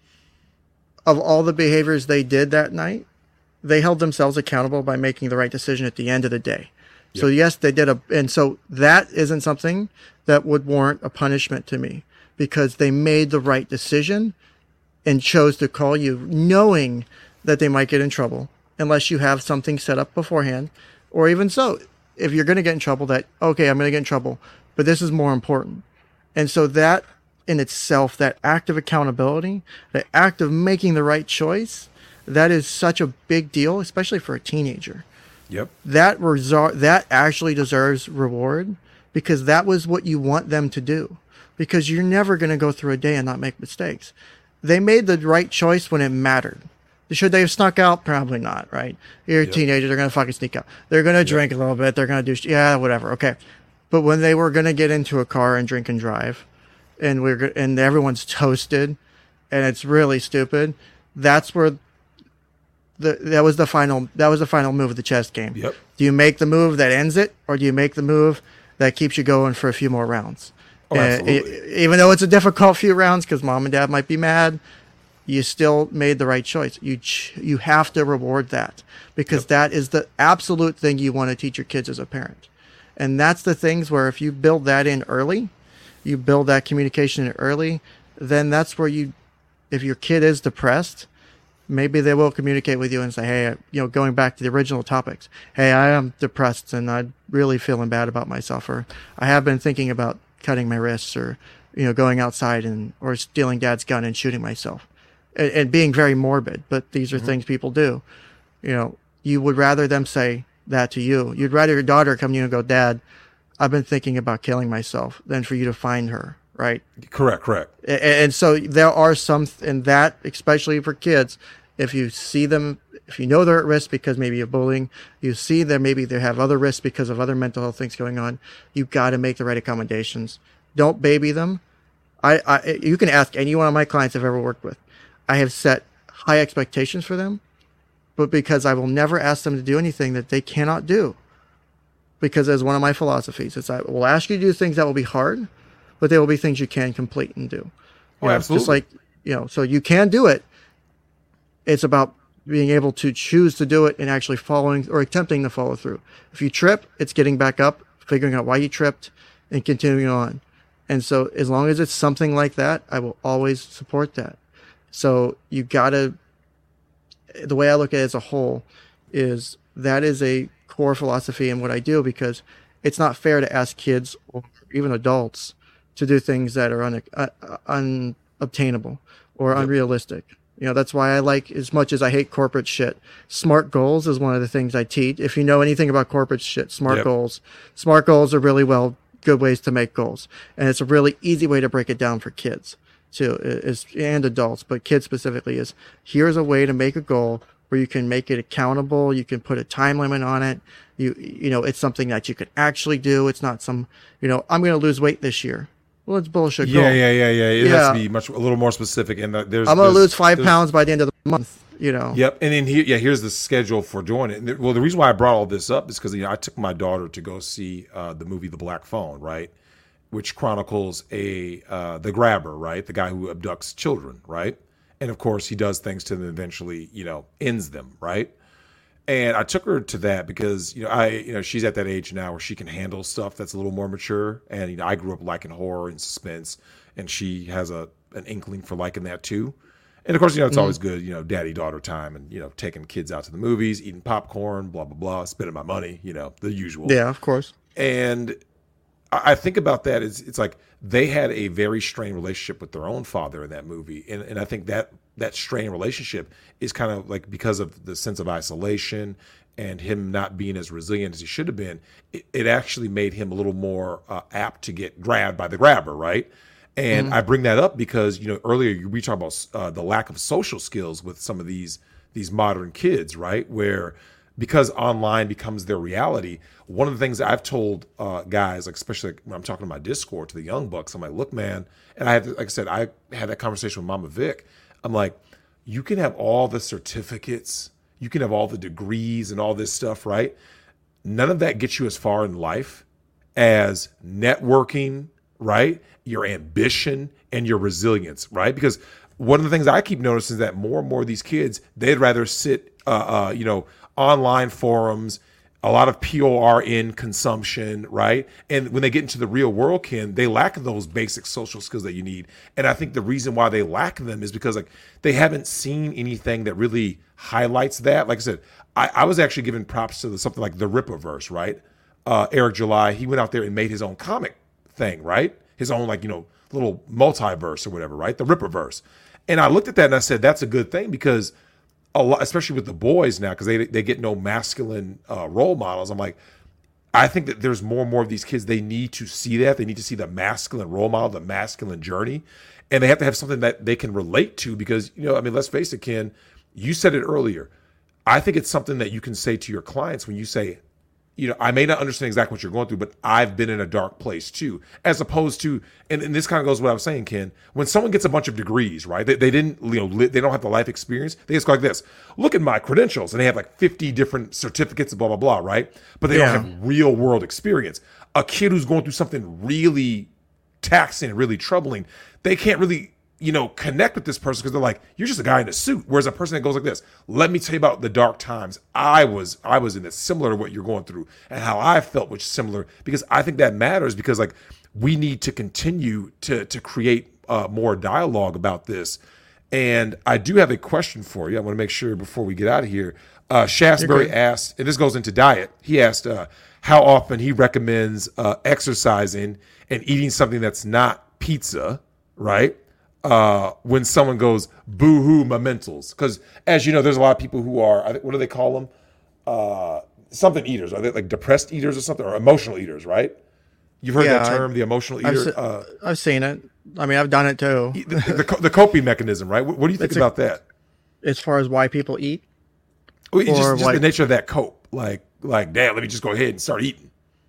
of all the behaviors they did that night, they held themselves accountable by making the right decision at the end of the day. Yep. So yes, they did and so that isn't something that would warrant a punishment to me, because they made the right decision and chose to call you knowing that they might get in trouble unless you have something set up beforehand. Or even so, if you're going to get in trouble, that, okay, I'm going to get in trouble, but this is more important. And so that in itself, that act of accountability, the act of making the right choice, that is such a big deal, especially for a teenager. Yep. That actually deserves reward, because that was what you want them to do. Because you're never going to go through a day and not make mistakes. They made the right choice when it mattered. Should they have snuck out? Probably not, right? You're a teenager, they're going to fucking sneak out. They're going to drink a little bit, they're going to do, whatever, okay. But when they were going to get into a car and drink and drive, and everyone's toasted, and it's really stupid, that's where that was the final move of the chess game. Yep. Do you make the move that ends it, or do you make the move that keeps you going for a few more rounds? Oh, absolutely. Even though it's a difficult few rounds because mom and dad might be mad, you still made the right choice. You have to reward that, because that is the absolute thing you want to teach your kids as a parent. And that's the things where if you build that in early, you build that communication in early, then that's where if your kid is depressed, maybe they will communicate with you and say, hey, going back to the original topics, hey, I am depressed and I'm really feeling bad about myself, or I have been thinking about cutting my wrists, or, going outside or stealing dad's gun and shooting myself, and being very morbid. But these are things people do. You would rather them say that to you. You'd rather your daughter come to you and go, Dad, I've been thinking about killing myself, than for you to find her. Right. Correct. And so there are some in that, especially for kids, if you see them, if you know they're at risk because maybe of bullying, you see that maybe they have other risks because of other mental health things going on, you've got to make the right accommodations. Don't baby them. You can ask any one of my clients I've ever worked with. I have set high expectations for them, but because I will never ask them to do anything that they cannot do. Because as one of my philosophies, it's I will ask you to do things that will be hard, but they will be things you can complete and do. Oh, absolutely. Just like, so you can do it. It's about being able to choose to do it and actually following or attempting to follow through. If you trip, it's getting back up, figuring out why you tripped, and continuing on. And so as long as it's something like that, I will always support that. So you got to the way I look at it as a whole is that is a core philosophy in what I do, because it's not fair to ask kids or even adults to do things that are unobtainable or unrealistic. You know, that's why I like, as much as I hate corporate shit, SMART goals is one of the things I teach. If you know anything about corporate shit, SMART goals are really good ways to make goals. And it's a really easy way to break it down for kids too, and adults, but kids specifically, is here's a way to make a goal where you can make it accountable. You can put a time limit on it. You know, it's something that you can actually do. It's not some, you know, I'm going to lose weight this year. Well, it's bullshit. Yeah. It has to be a little more specific. And I'm going to lose 5 pounds by the end of the month. You know. Yep. And then here's the schedule for doing it. Well, the reason why I brought all this up is because, you know, I took my daughter to go see the movie The Black Phone, right, which chronicles the grabber, right, the guy who abducts children, right, and of course he does things to them, eventually, you know, ends them, right. And I took her to that because, you know, she's at that age now where she can handle stuff that's a little more mature. And, you know, I grew up liking horror and suspense, and she has an inkling for liking that too. And of course, you know, it's always good, you know, daddy-daughter time, and, you know, taking kids out to the movies, eating popcorn, blah, blah, blah, spending my money, you know, the usual. Yeah, of course. And I think about that. It's like they had a very strained relationship with their own father in that movie. And I think that strained relationship is kind of like, because of the sense of isolation and him not being as resilient as he should have been, it actually made him a little more apt to get grabbed by the grabber, right? And I bring that up because, you know, earlier we talked about the lack of social skills with some of these modern kids, right? Where, because online becomes their reality, one of the things I've told guys, like especially when I'm talking to my Discord to the young bucks, I'm like, look, man, and I have, like I said, I had that conversation with Mama Vic. I'm like, you can have all the certificates, you can have all the degrees and all this stuff, right? None of that gets you as far in life as networking, right? Your ambition and your resilience, right? Because one of the things I keep noticing is that more and more of these kids, they'd rather sit, you know, online forums, a lot of PORN consumption, right? And when they get into the real world, Ken, they lack those basic social skills that you need. And I think the reason why they lack them is because, like, they haven't seen anything that really highlights that. Like I said, I was actually giving props to something like the Rippaverse, right? Eric July, he went out there and made his own comic thing, right? His own, like, you know, little multiverse or whatever, right? The Rippaverse. And I looked at that and I said, that's a good thing, because a lot, especially with the boys now, because they get no masculine role models. I'm like, I think that there's more and more of these kids, they need to see that. They need to see the masculine role model, the masculine journey. And they have to have something that they can relate to, because, you know, I mean, let's face it, Ken, you said it earlier. I think it's something that you can say to your clients when you say, you know, I may not understand exactly what you're going through, but I've been in a dark place too, as opposed to, and this kind of goes with what I was saying, Ken, when someone gets a bunch of degrees, right? They didn't, you know, they don't have the life experience. They just go like this, look at my credentials, and they have like 50 different certificates, blah, blah, blah, right? But they don't have real world experience. A kid who's going through something really taxing and really troubling, they can't really, you know, connect with this person because they're like, you're just a guy in a suit. Whereas a person that goes like this, let me tell you about the dark times I was in, that's similar to what you're going through, and how I felt, which is similar, because I think that matters, because, like, we need to continue to create more dialogue about this. And I do have a question for you. I want to make sure before we get out of here. Shaftesbury asked, and this goes into diet, he asked how often he recommends exercising and eating something that's not pizza, right? When someone goes, boo-hoo, my mentals. Because, as you know, there's a lot of people who are, what do they call them? Something eaters. Are they like depressed eaters or something? Or emotional eaters, right? You've heard that term, the emotional eater? I've seen it. I mean, I've done it too. The coping mechanism, right? What do you think about that? As far as why people eat? Well, just the nature of that cope. Like, damn, let me just go ahead and start eating.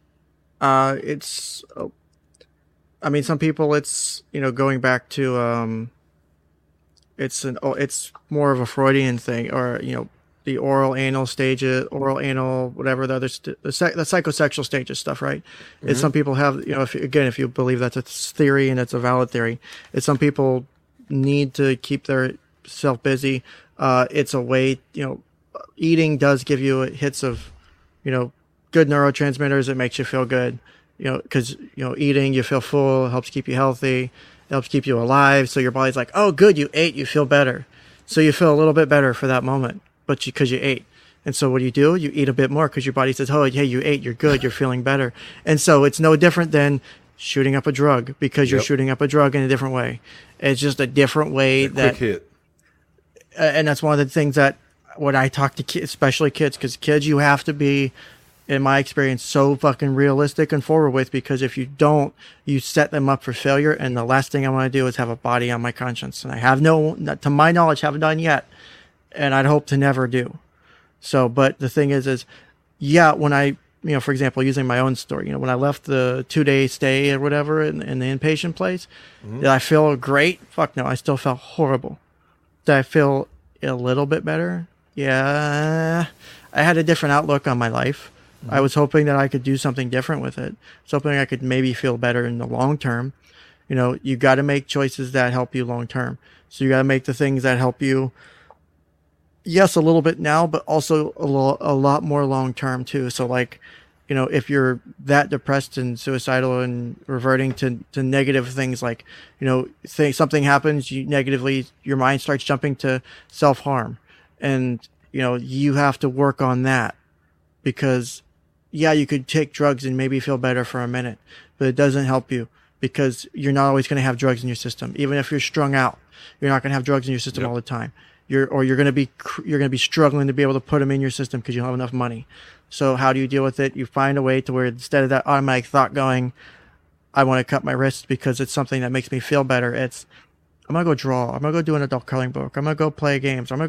I mean, some people, it's, you know, going back to, it's more of a Freudian thing, or, you know, the oral anal, whatever the other, the psychosexual stages stuff, right? Mm-hmm. It's some people have, you know, if you believe that's a theory and it's a valid theory, it's some people need to keep their self busy. It's a way, you know, eating does give you hits of, you know, good neurotransmitters. It makes you feel good. You know, because, you know, eating, you feel full, it helps keep you healthy, it helps keep you alive. So your body's like, oh, good, you ate, you feel better. So you feel a little bit better for that moment. but because you ate. And so what do? You eat a bit more because your body says, oh, hey, you ate, you're good, you're feeling better. And so it's no different than shooting up a drug because you're shooting up a drug in a different way. It's just a different way quick hit. And that's one of the things that when I talk to kids, especially kids, because kids, you have to be, in my experience, so fucking realistic and forward with, because if you don't, you set them up for failure. And the last thing I want to do is have a body on my conscience. And I have to my knowledge, haven't done yet. And I'd hope to never do. So, but the thing is when I, for example, using my own story, when I left the 2-day stay or whatever in the inpatient place, did I feel great? Fuck no, I still felt horrible. Did I feel a little bit better? Yeah. I had a different outlook on my life. I was hoping that I could do something different with it. I was hoping I could maybe feel better in the long term. You got to make choices that help you long term. So you got to make the things that help you, yes, a little bit now, but also a lot more long term too. So like, if you're that depressed and suicidal and reverting to negative things, like, something happens, your mind starts jumping to self-harm. And, you have to work on that, because you could take drugs and maybe feel better for a minute, but it doesn't help you, because you're not always going to have drugs in your system. Even if you're strung out, you're not going to have drugs in your system all the time. You're going to be struggling to be able to put them in your system because you don't have enough money. So how do you deal with it? You find a way to where, instead of that automatic thought going, I want to cut my wrists because it's something that makes me feel better, it's, I'm going to go draw. I'm going to go do an adult coloring book. I'm going to go play games. I'm going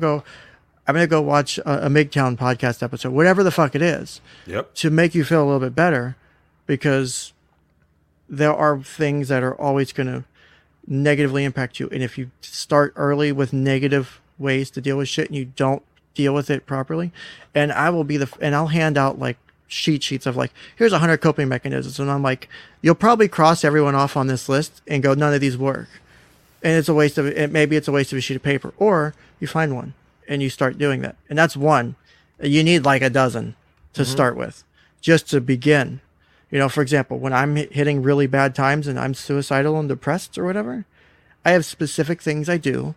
to go watch a MGTOWN podcast episode, whatever the fuck it is, to make you feel a little bit better, because there are things that are always going to negatively impact you. And if you start early with negative ways to deal with shit and you don't deal with it properly, and I'll hand out like sheets of like, here's 100 coping mechanisms. And I'm like, you'll probably cross everyone off on this list and go, none of these work. And maybe it's a waste of a sheet of paper, or you find one and you start doing that. And that's one. You need like a dozen to start with, just to begin. For example, when I'm hitting really bad times and I'm suicidal and depressed or whatever, I have specific things I do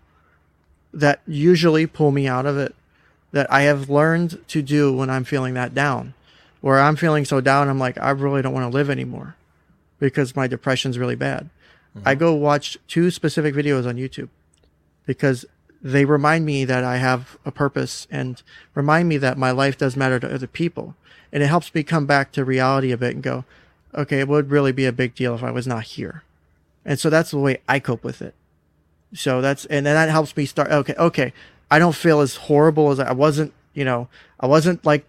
that usually pull me out of it, that I have learned to do when I'm feeling that down, where I'm feeling so down, I'm like, I really don't want to live anymore because my depression's really bad. I go watch 2 specific videos on YouTube because they remind me that I have a purpose and remind me that my life does matter to other people. And it helps me come back to reality a bit and go, okay, it would really be a big deal if I was not here. And so that's the way I cope with it. So and then that helps me start, okay, I don't feel as horrible as I wasn't, I wasn't like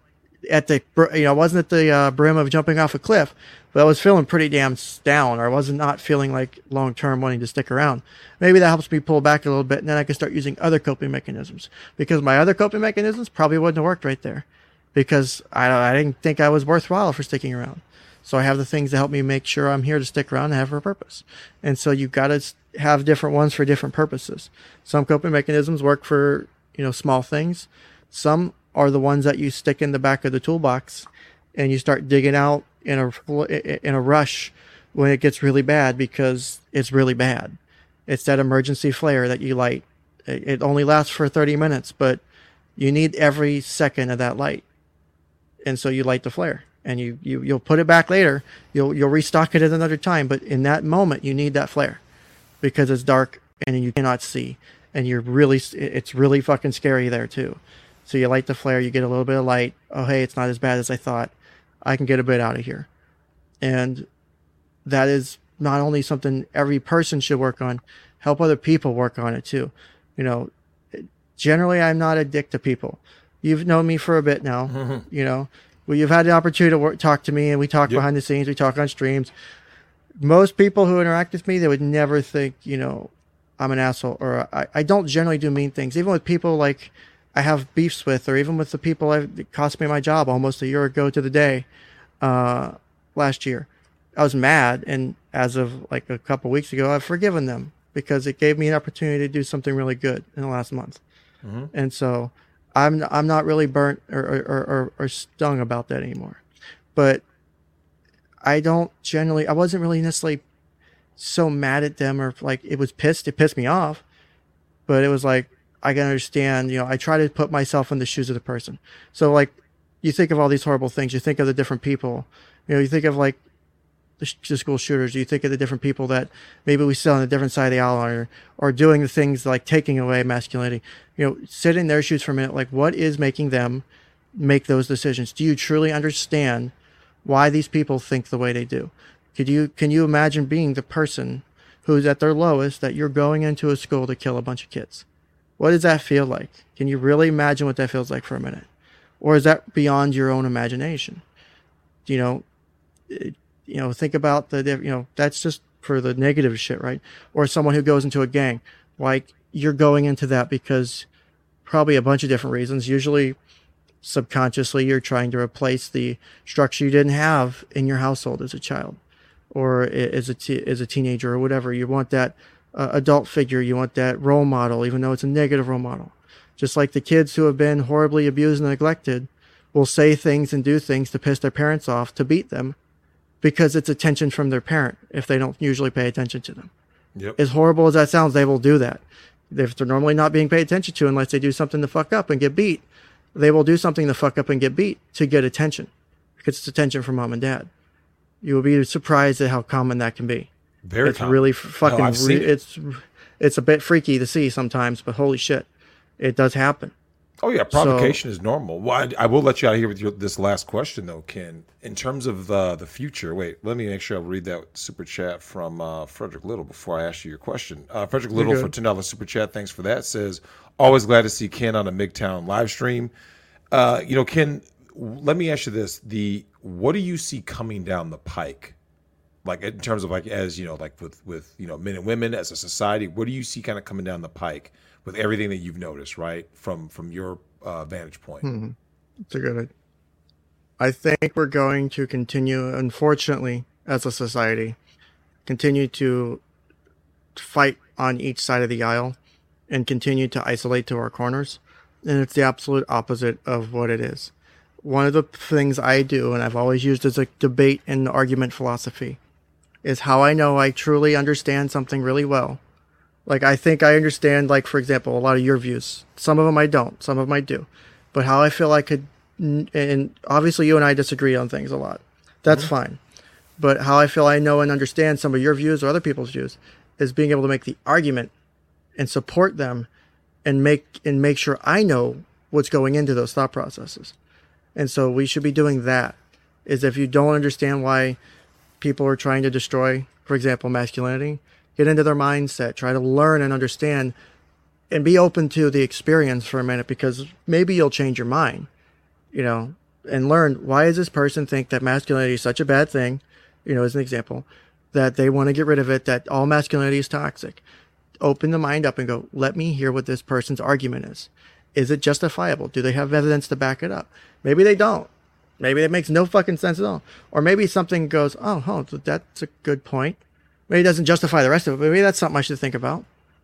I wasn't at the brim of jumping off a cliff, but I was feeling pretty damn down, or I was not feeling like long-term wanting to stick around. Maybe that helps me pull back a little bit, and then I can start using other coping mechanisms, because my other coping mechanisms probably wouldn't have worked right there, because I didn't think I was worthwhile for sticking around. So I have the things that help me make sure I'm here to stick around and have a purpose. And so you've got to have different ones for different purposes. Some coping mechanisms work for, small things. Some are the ones that you stick in the back of the toolbox and you start digging out in a rush when it gets really bad, because it's really bad. It's that emergency flare that you light. It only lasts for 30 minutes, but you need every second of that light. And so you light the flare, and you'll put it back later. You'll restock it at another time, but in that moment you need that flare, because it's dark and you cannot see, and it's really fucking scary there too. So you light the flare, you get a little bit of light. Oh, hey, it's not as bad as I thought. I can get a bit out of here. And that is not only something every person should work on, help other people work on it too. Generally I'm not a dick to people. You've known me for a bit now, well, you've had the opportunity to talk to me, and we talk behind the scenes, we talk on streams. Most people who interact with me, they would never think, I'm an asshole, or I don't generally do mean things, even with people like I have beefs with, or even with the people it cost me my job almost a year ago to the day, last year. I was mad, and as of like a couple weeks ago, I've forgiven them, because it gave me an opportunity to do something really good in the last month. And so I'm not really burnt or stung about that anymore. But I wasn't really necessarily so mad at them, or like it pissed me off, but it was like, I can understand, I try to put myself in the shoes of the person. So like, you think of all these horrible things, you think of the different people, you think of like the school shooters, you think of the different people that maybe we sit on a different side of the aisle or doing the things like taking away masculinity, sit in their shoes for a minute. Like, what is making them make those decisions? Do you truly understand why these people think the way they do? Can you imagine being the person who's at their lowest, that you're going into a school to kill a bunch of kids? What does that feel like? Can you really imagine what that feels like for a minute? Or is that beyond your own imagination? Think about that's just for the negative shit, right? Or someone who goes into a gang. Like, you're going into that because probably a bunch of different reasons. Usually subconsciously you're trying to replace the structure you didn't have in your household as a child or as a teenager or whatever. You want that adult figure. You want that role model, even though it's a negative role model. Just like the kids who have been horribly abused and neglected will say things and do things to piss their parents off, to beat them, because it's attention from their parent if they don't usually pay attention to them. Yep. As horrible as that sounds, they will do that. If they're normally not being paid attention to unless they do something to fuck up and get beat, they will do something to fuck up and get beat to get attention, because it's attention from mom and dad. You will be surprised at how common that can be. Very it's common. Really fucking. It's a bit freaky to see sometimes, but holy shit, it does happen. Oh yeah, provocation is normal. Well, I will let you out of here with this last question though, Ken. In terms of the future, wait, let me make sure I read that super chat from Frederick Little before I ask you your question. Frederick Little for $10 super chat, thanks for that. Says, always glad to see Ken on a MGTOW live stream. Ken, let me ask you this: what do you see coming down the pike, like in terms of like as like with men and women as a society? What do you see kind of coming down the pike with everything that you've noticed, right, from your vantage point? Mm-hmm. It's a good. I think we're going to continue, unfortunately, as a society, continue to fight on each side of the aisle and continue to isolate to our corners. And it's the absolute opposite of what it is. One of the things I do, and I've always used as a debate and argument philosophy, is how I know I truly understand something really well. Like, I think I understand, like, for example, a lot of your views. Some of them I don't. Some of them I do. But how I feel I could, and obviously you and I disagree on things a lot. That's fine. But how I feel I know and understand some of your views or other people's views is being able to make the argument and support them and make sure I know what's going into those thought processes. And so we should be doing that. Is if you don't understand why people are trying to destroy, for example, masculinity, get into their mindset, try to learn and understand, and be open to the experience for a minute, because maybe you'll change your mind, and learn, why does this person think that masculinity is such a bad thing, as an example, that they want to get rid of it, that all masculinity is toxic. Open the mind up and go, let me hear what this person's argument is. Is it justifiable? Do they have evidence to back it up? Maybe they don't. Maybe it makes no fucking sense at all. Or maybe something goes, that's a good point. Maybe it doesn't justify the rest of it, but maybe that's something I should think about.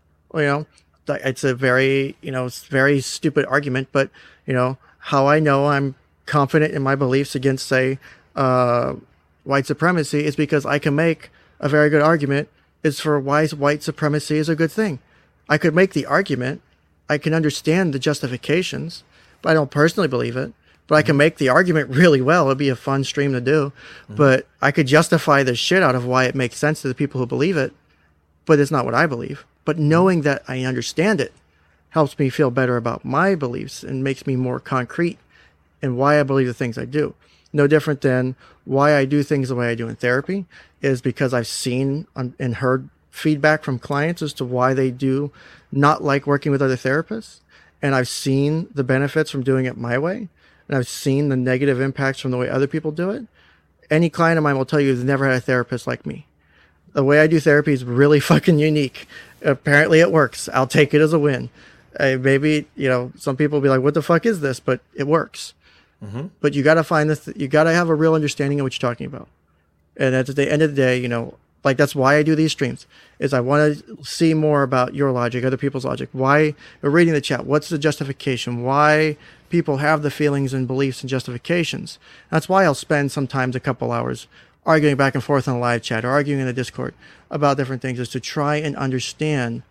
It's a very, very stupid argument, but, how I know I'm confident in my beliefs against, say, white supremacy is because I can make a very good argument is for why white supremacy is a good thing. I could make the argument. I can understand the justifications, but I don't personally believe it. But I can make the argument really well. It'd be a fun stream to do. But I could justify the shit out of why it makes sense to the people who believe it, but it's not what I believe. But knowing that I understand it helps me feel better about my beliefs and makes me more concrete in why I believe the things I do. No different than why I do things the way I do in therapy is because I've seen and heard feedback from clients as to why they do not like working with other therapists. And I've seen the benefits from doing it my way. And I've seen the negative impacts from the way other people do it. Any client of mine will tell you they've never had a therapist like me. The way I do therapy is really fucking unique. Apparently it works. I'll take it as a win. Maybe, some people will be like, what the fuck is this? But it works. Mm-hmm. But you got to find this, you got to have a real understanding of what you're talking about. And at the end of the day, that's why I do these streams, is I want to see more about your logic, other people's logic. Why, reading the chat, what's the justification? Why people have the feelings and beliefs and justifications. That's why I'll spend sometimes a couple hours arguing back and forth on a live chat or arguing in the Discord about different things, is to try and understand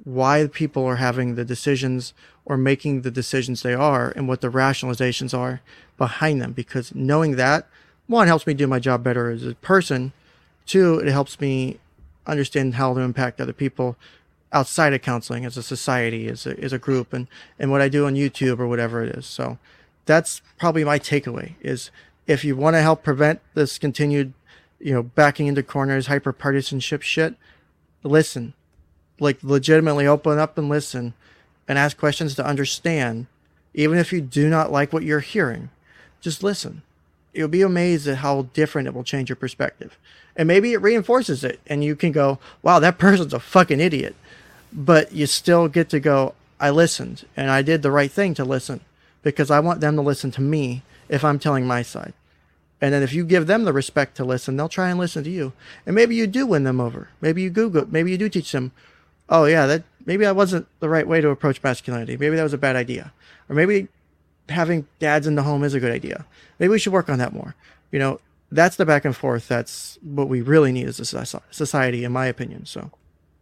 why people are having the decisions or making the decisions they are and what the rationalizations are behind them. Because knowing that, one, helps me do my job better as a person. Two, it helps me understand how to impact other people outside of counseling as a society, as a group, and what I do on YouTube or whatever it is. So that's probably my takeaway is if you want to help prevent this continued, backing into corners, hyper partisanship shit, listen, like legitimately open up and listen and ask questions to understand. Even if you do not like what you're hearing, just listen. You'll be amazed at how different it will change your perspective. And maybe it reinforces it and you can go, wow, that person's a fucking idiot. But you still get to go, I listened and I did the right thing to listen because I want them to listen to me if I'm telling my side. And then if you give them the respect to listen, they'll try and listen to you. And maybe you do win them over. Maybe you Google, maybe you do teach them, oh yeah, maybe that wasn't the right way to approach masculinity. Maybe that was a bad idea. Or maybe having dads in the home is a good idea. Maybe we should work on that more. That's the back and forth. That's what we really need as a society, in my opinion. So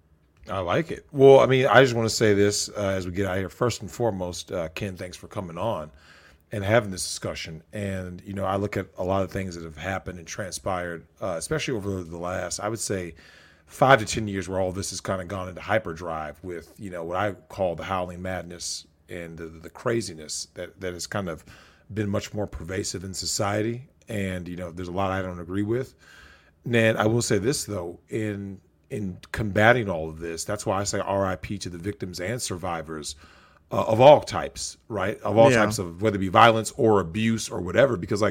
I like it. Well, I mean, I just want to say this as we get out of here. First and foremost, Ken, thanks for coming on and having this discussion. And, I look at a lot of things that have happened and transpired, especially over the last, I would say, 5 to 10 years where all this has kind of gone into hyperdrive with, what I call the howling madness and the craziness that has kind of been much more pervasive in society. And, there's a lot I don't agree with. And I will say this, though, in combating all of this, that's why I say RIP to the victims and survivors of all types, right? Of all types of, whether it be violence or abuse or whatever, because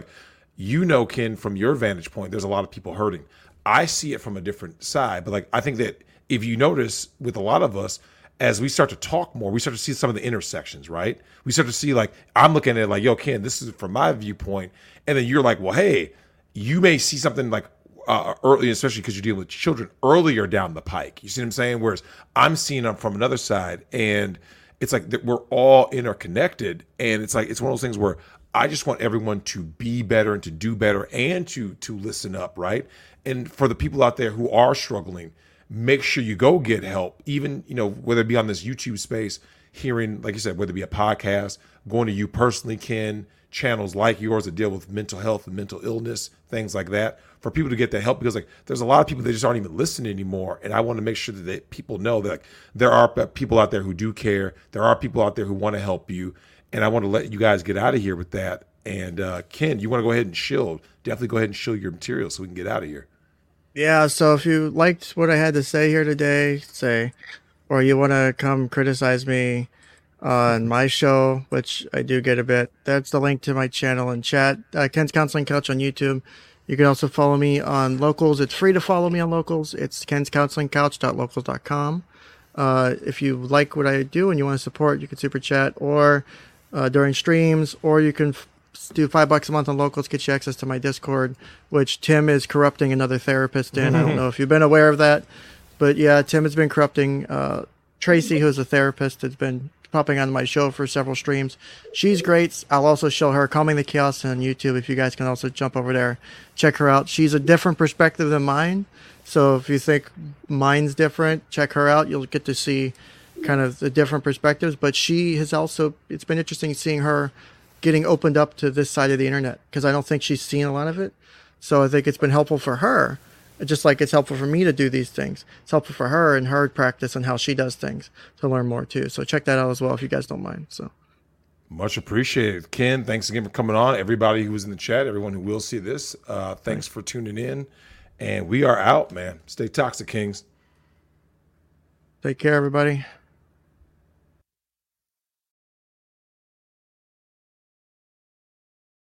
Ken, from your vantage point, there's a lot of people hurting. I see it from a different side, but I think that if you notice with a lot of us, as we start to talk more, we start to see some of the intersections, right? We start to see I'm looking at it yo, Ken, this is from my viewpoint. And then you're like, well, hey, you may see something early, especially because you're dealing with children earlier down the pike. You see what I'm saying? Whereas I'm seeing them from another side, and it's that we're all interconnected. And it's one of those things where I just want everyone to be better and to do better and to listen up, right? And for the people out there who are struggling, make sure you go get help, even, whether it be on this YouTube space, hearing, like you said, whether it be a podcast, going to you personally, Ken, channels like yours that deal with mental health and mental illness, things like that, for people to get that help, because there's a lot of people that just aren't even listening anymore. And I want to make sure that people know that there are people out there who do care. There are people out there who want to help you. And I want to let you guys get out of here with that. And Ken, you want to go ahead and shield, definitely go ahead and shield your material so we can get out of here. Yeah, so if you liked what I had to say here today, or you want to come criticize me on my show, which I do get a bit, that's the link to my channel in chat, Ken's Counseling Couch on YouTube. You can also follow me on Locals. It's free to follow me on Locals. It's kenscounselingcouch.locals.com. If you like what I do and you want to support, you can super chat or during streams, or you can do $5 a month on Locals, get you access to my Discord, which Tim is corrupting another therapist in. I don't know if you've been aware of that, but yeah, Tim has been corrupting Tracy, who's a therapist, has been popping on my show for several streams. She's great. I'll also show her Calming the Chaos on YouTube. If you guys can also jump over there, check her out. She's a different perspective than mine. So if you think mine's different, check her out. You'll get to see kind of the different perspectives. But she has also, it's been interesting seeing her getting opened up to this side of the internet, because I don't think she's seen a lot of it. So I think it's been helpful for her, just like it's helpful for me to do these things. It's helpful for her and her practice and how she does things to learn more too. So check that out as well if you guys don't mind. So much appreciated. Ken, thanks again for coming on. Everybody who was in the chat, everyone who will see this, thanks for tuning in. And we are out, man. Stay toxic, Kings. Take care, everybody.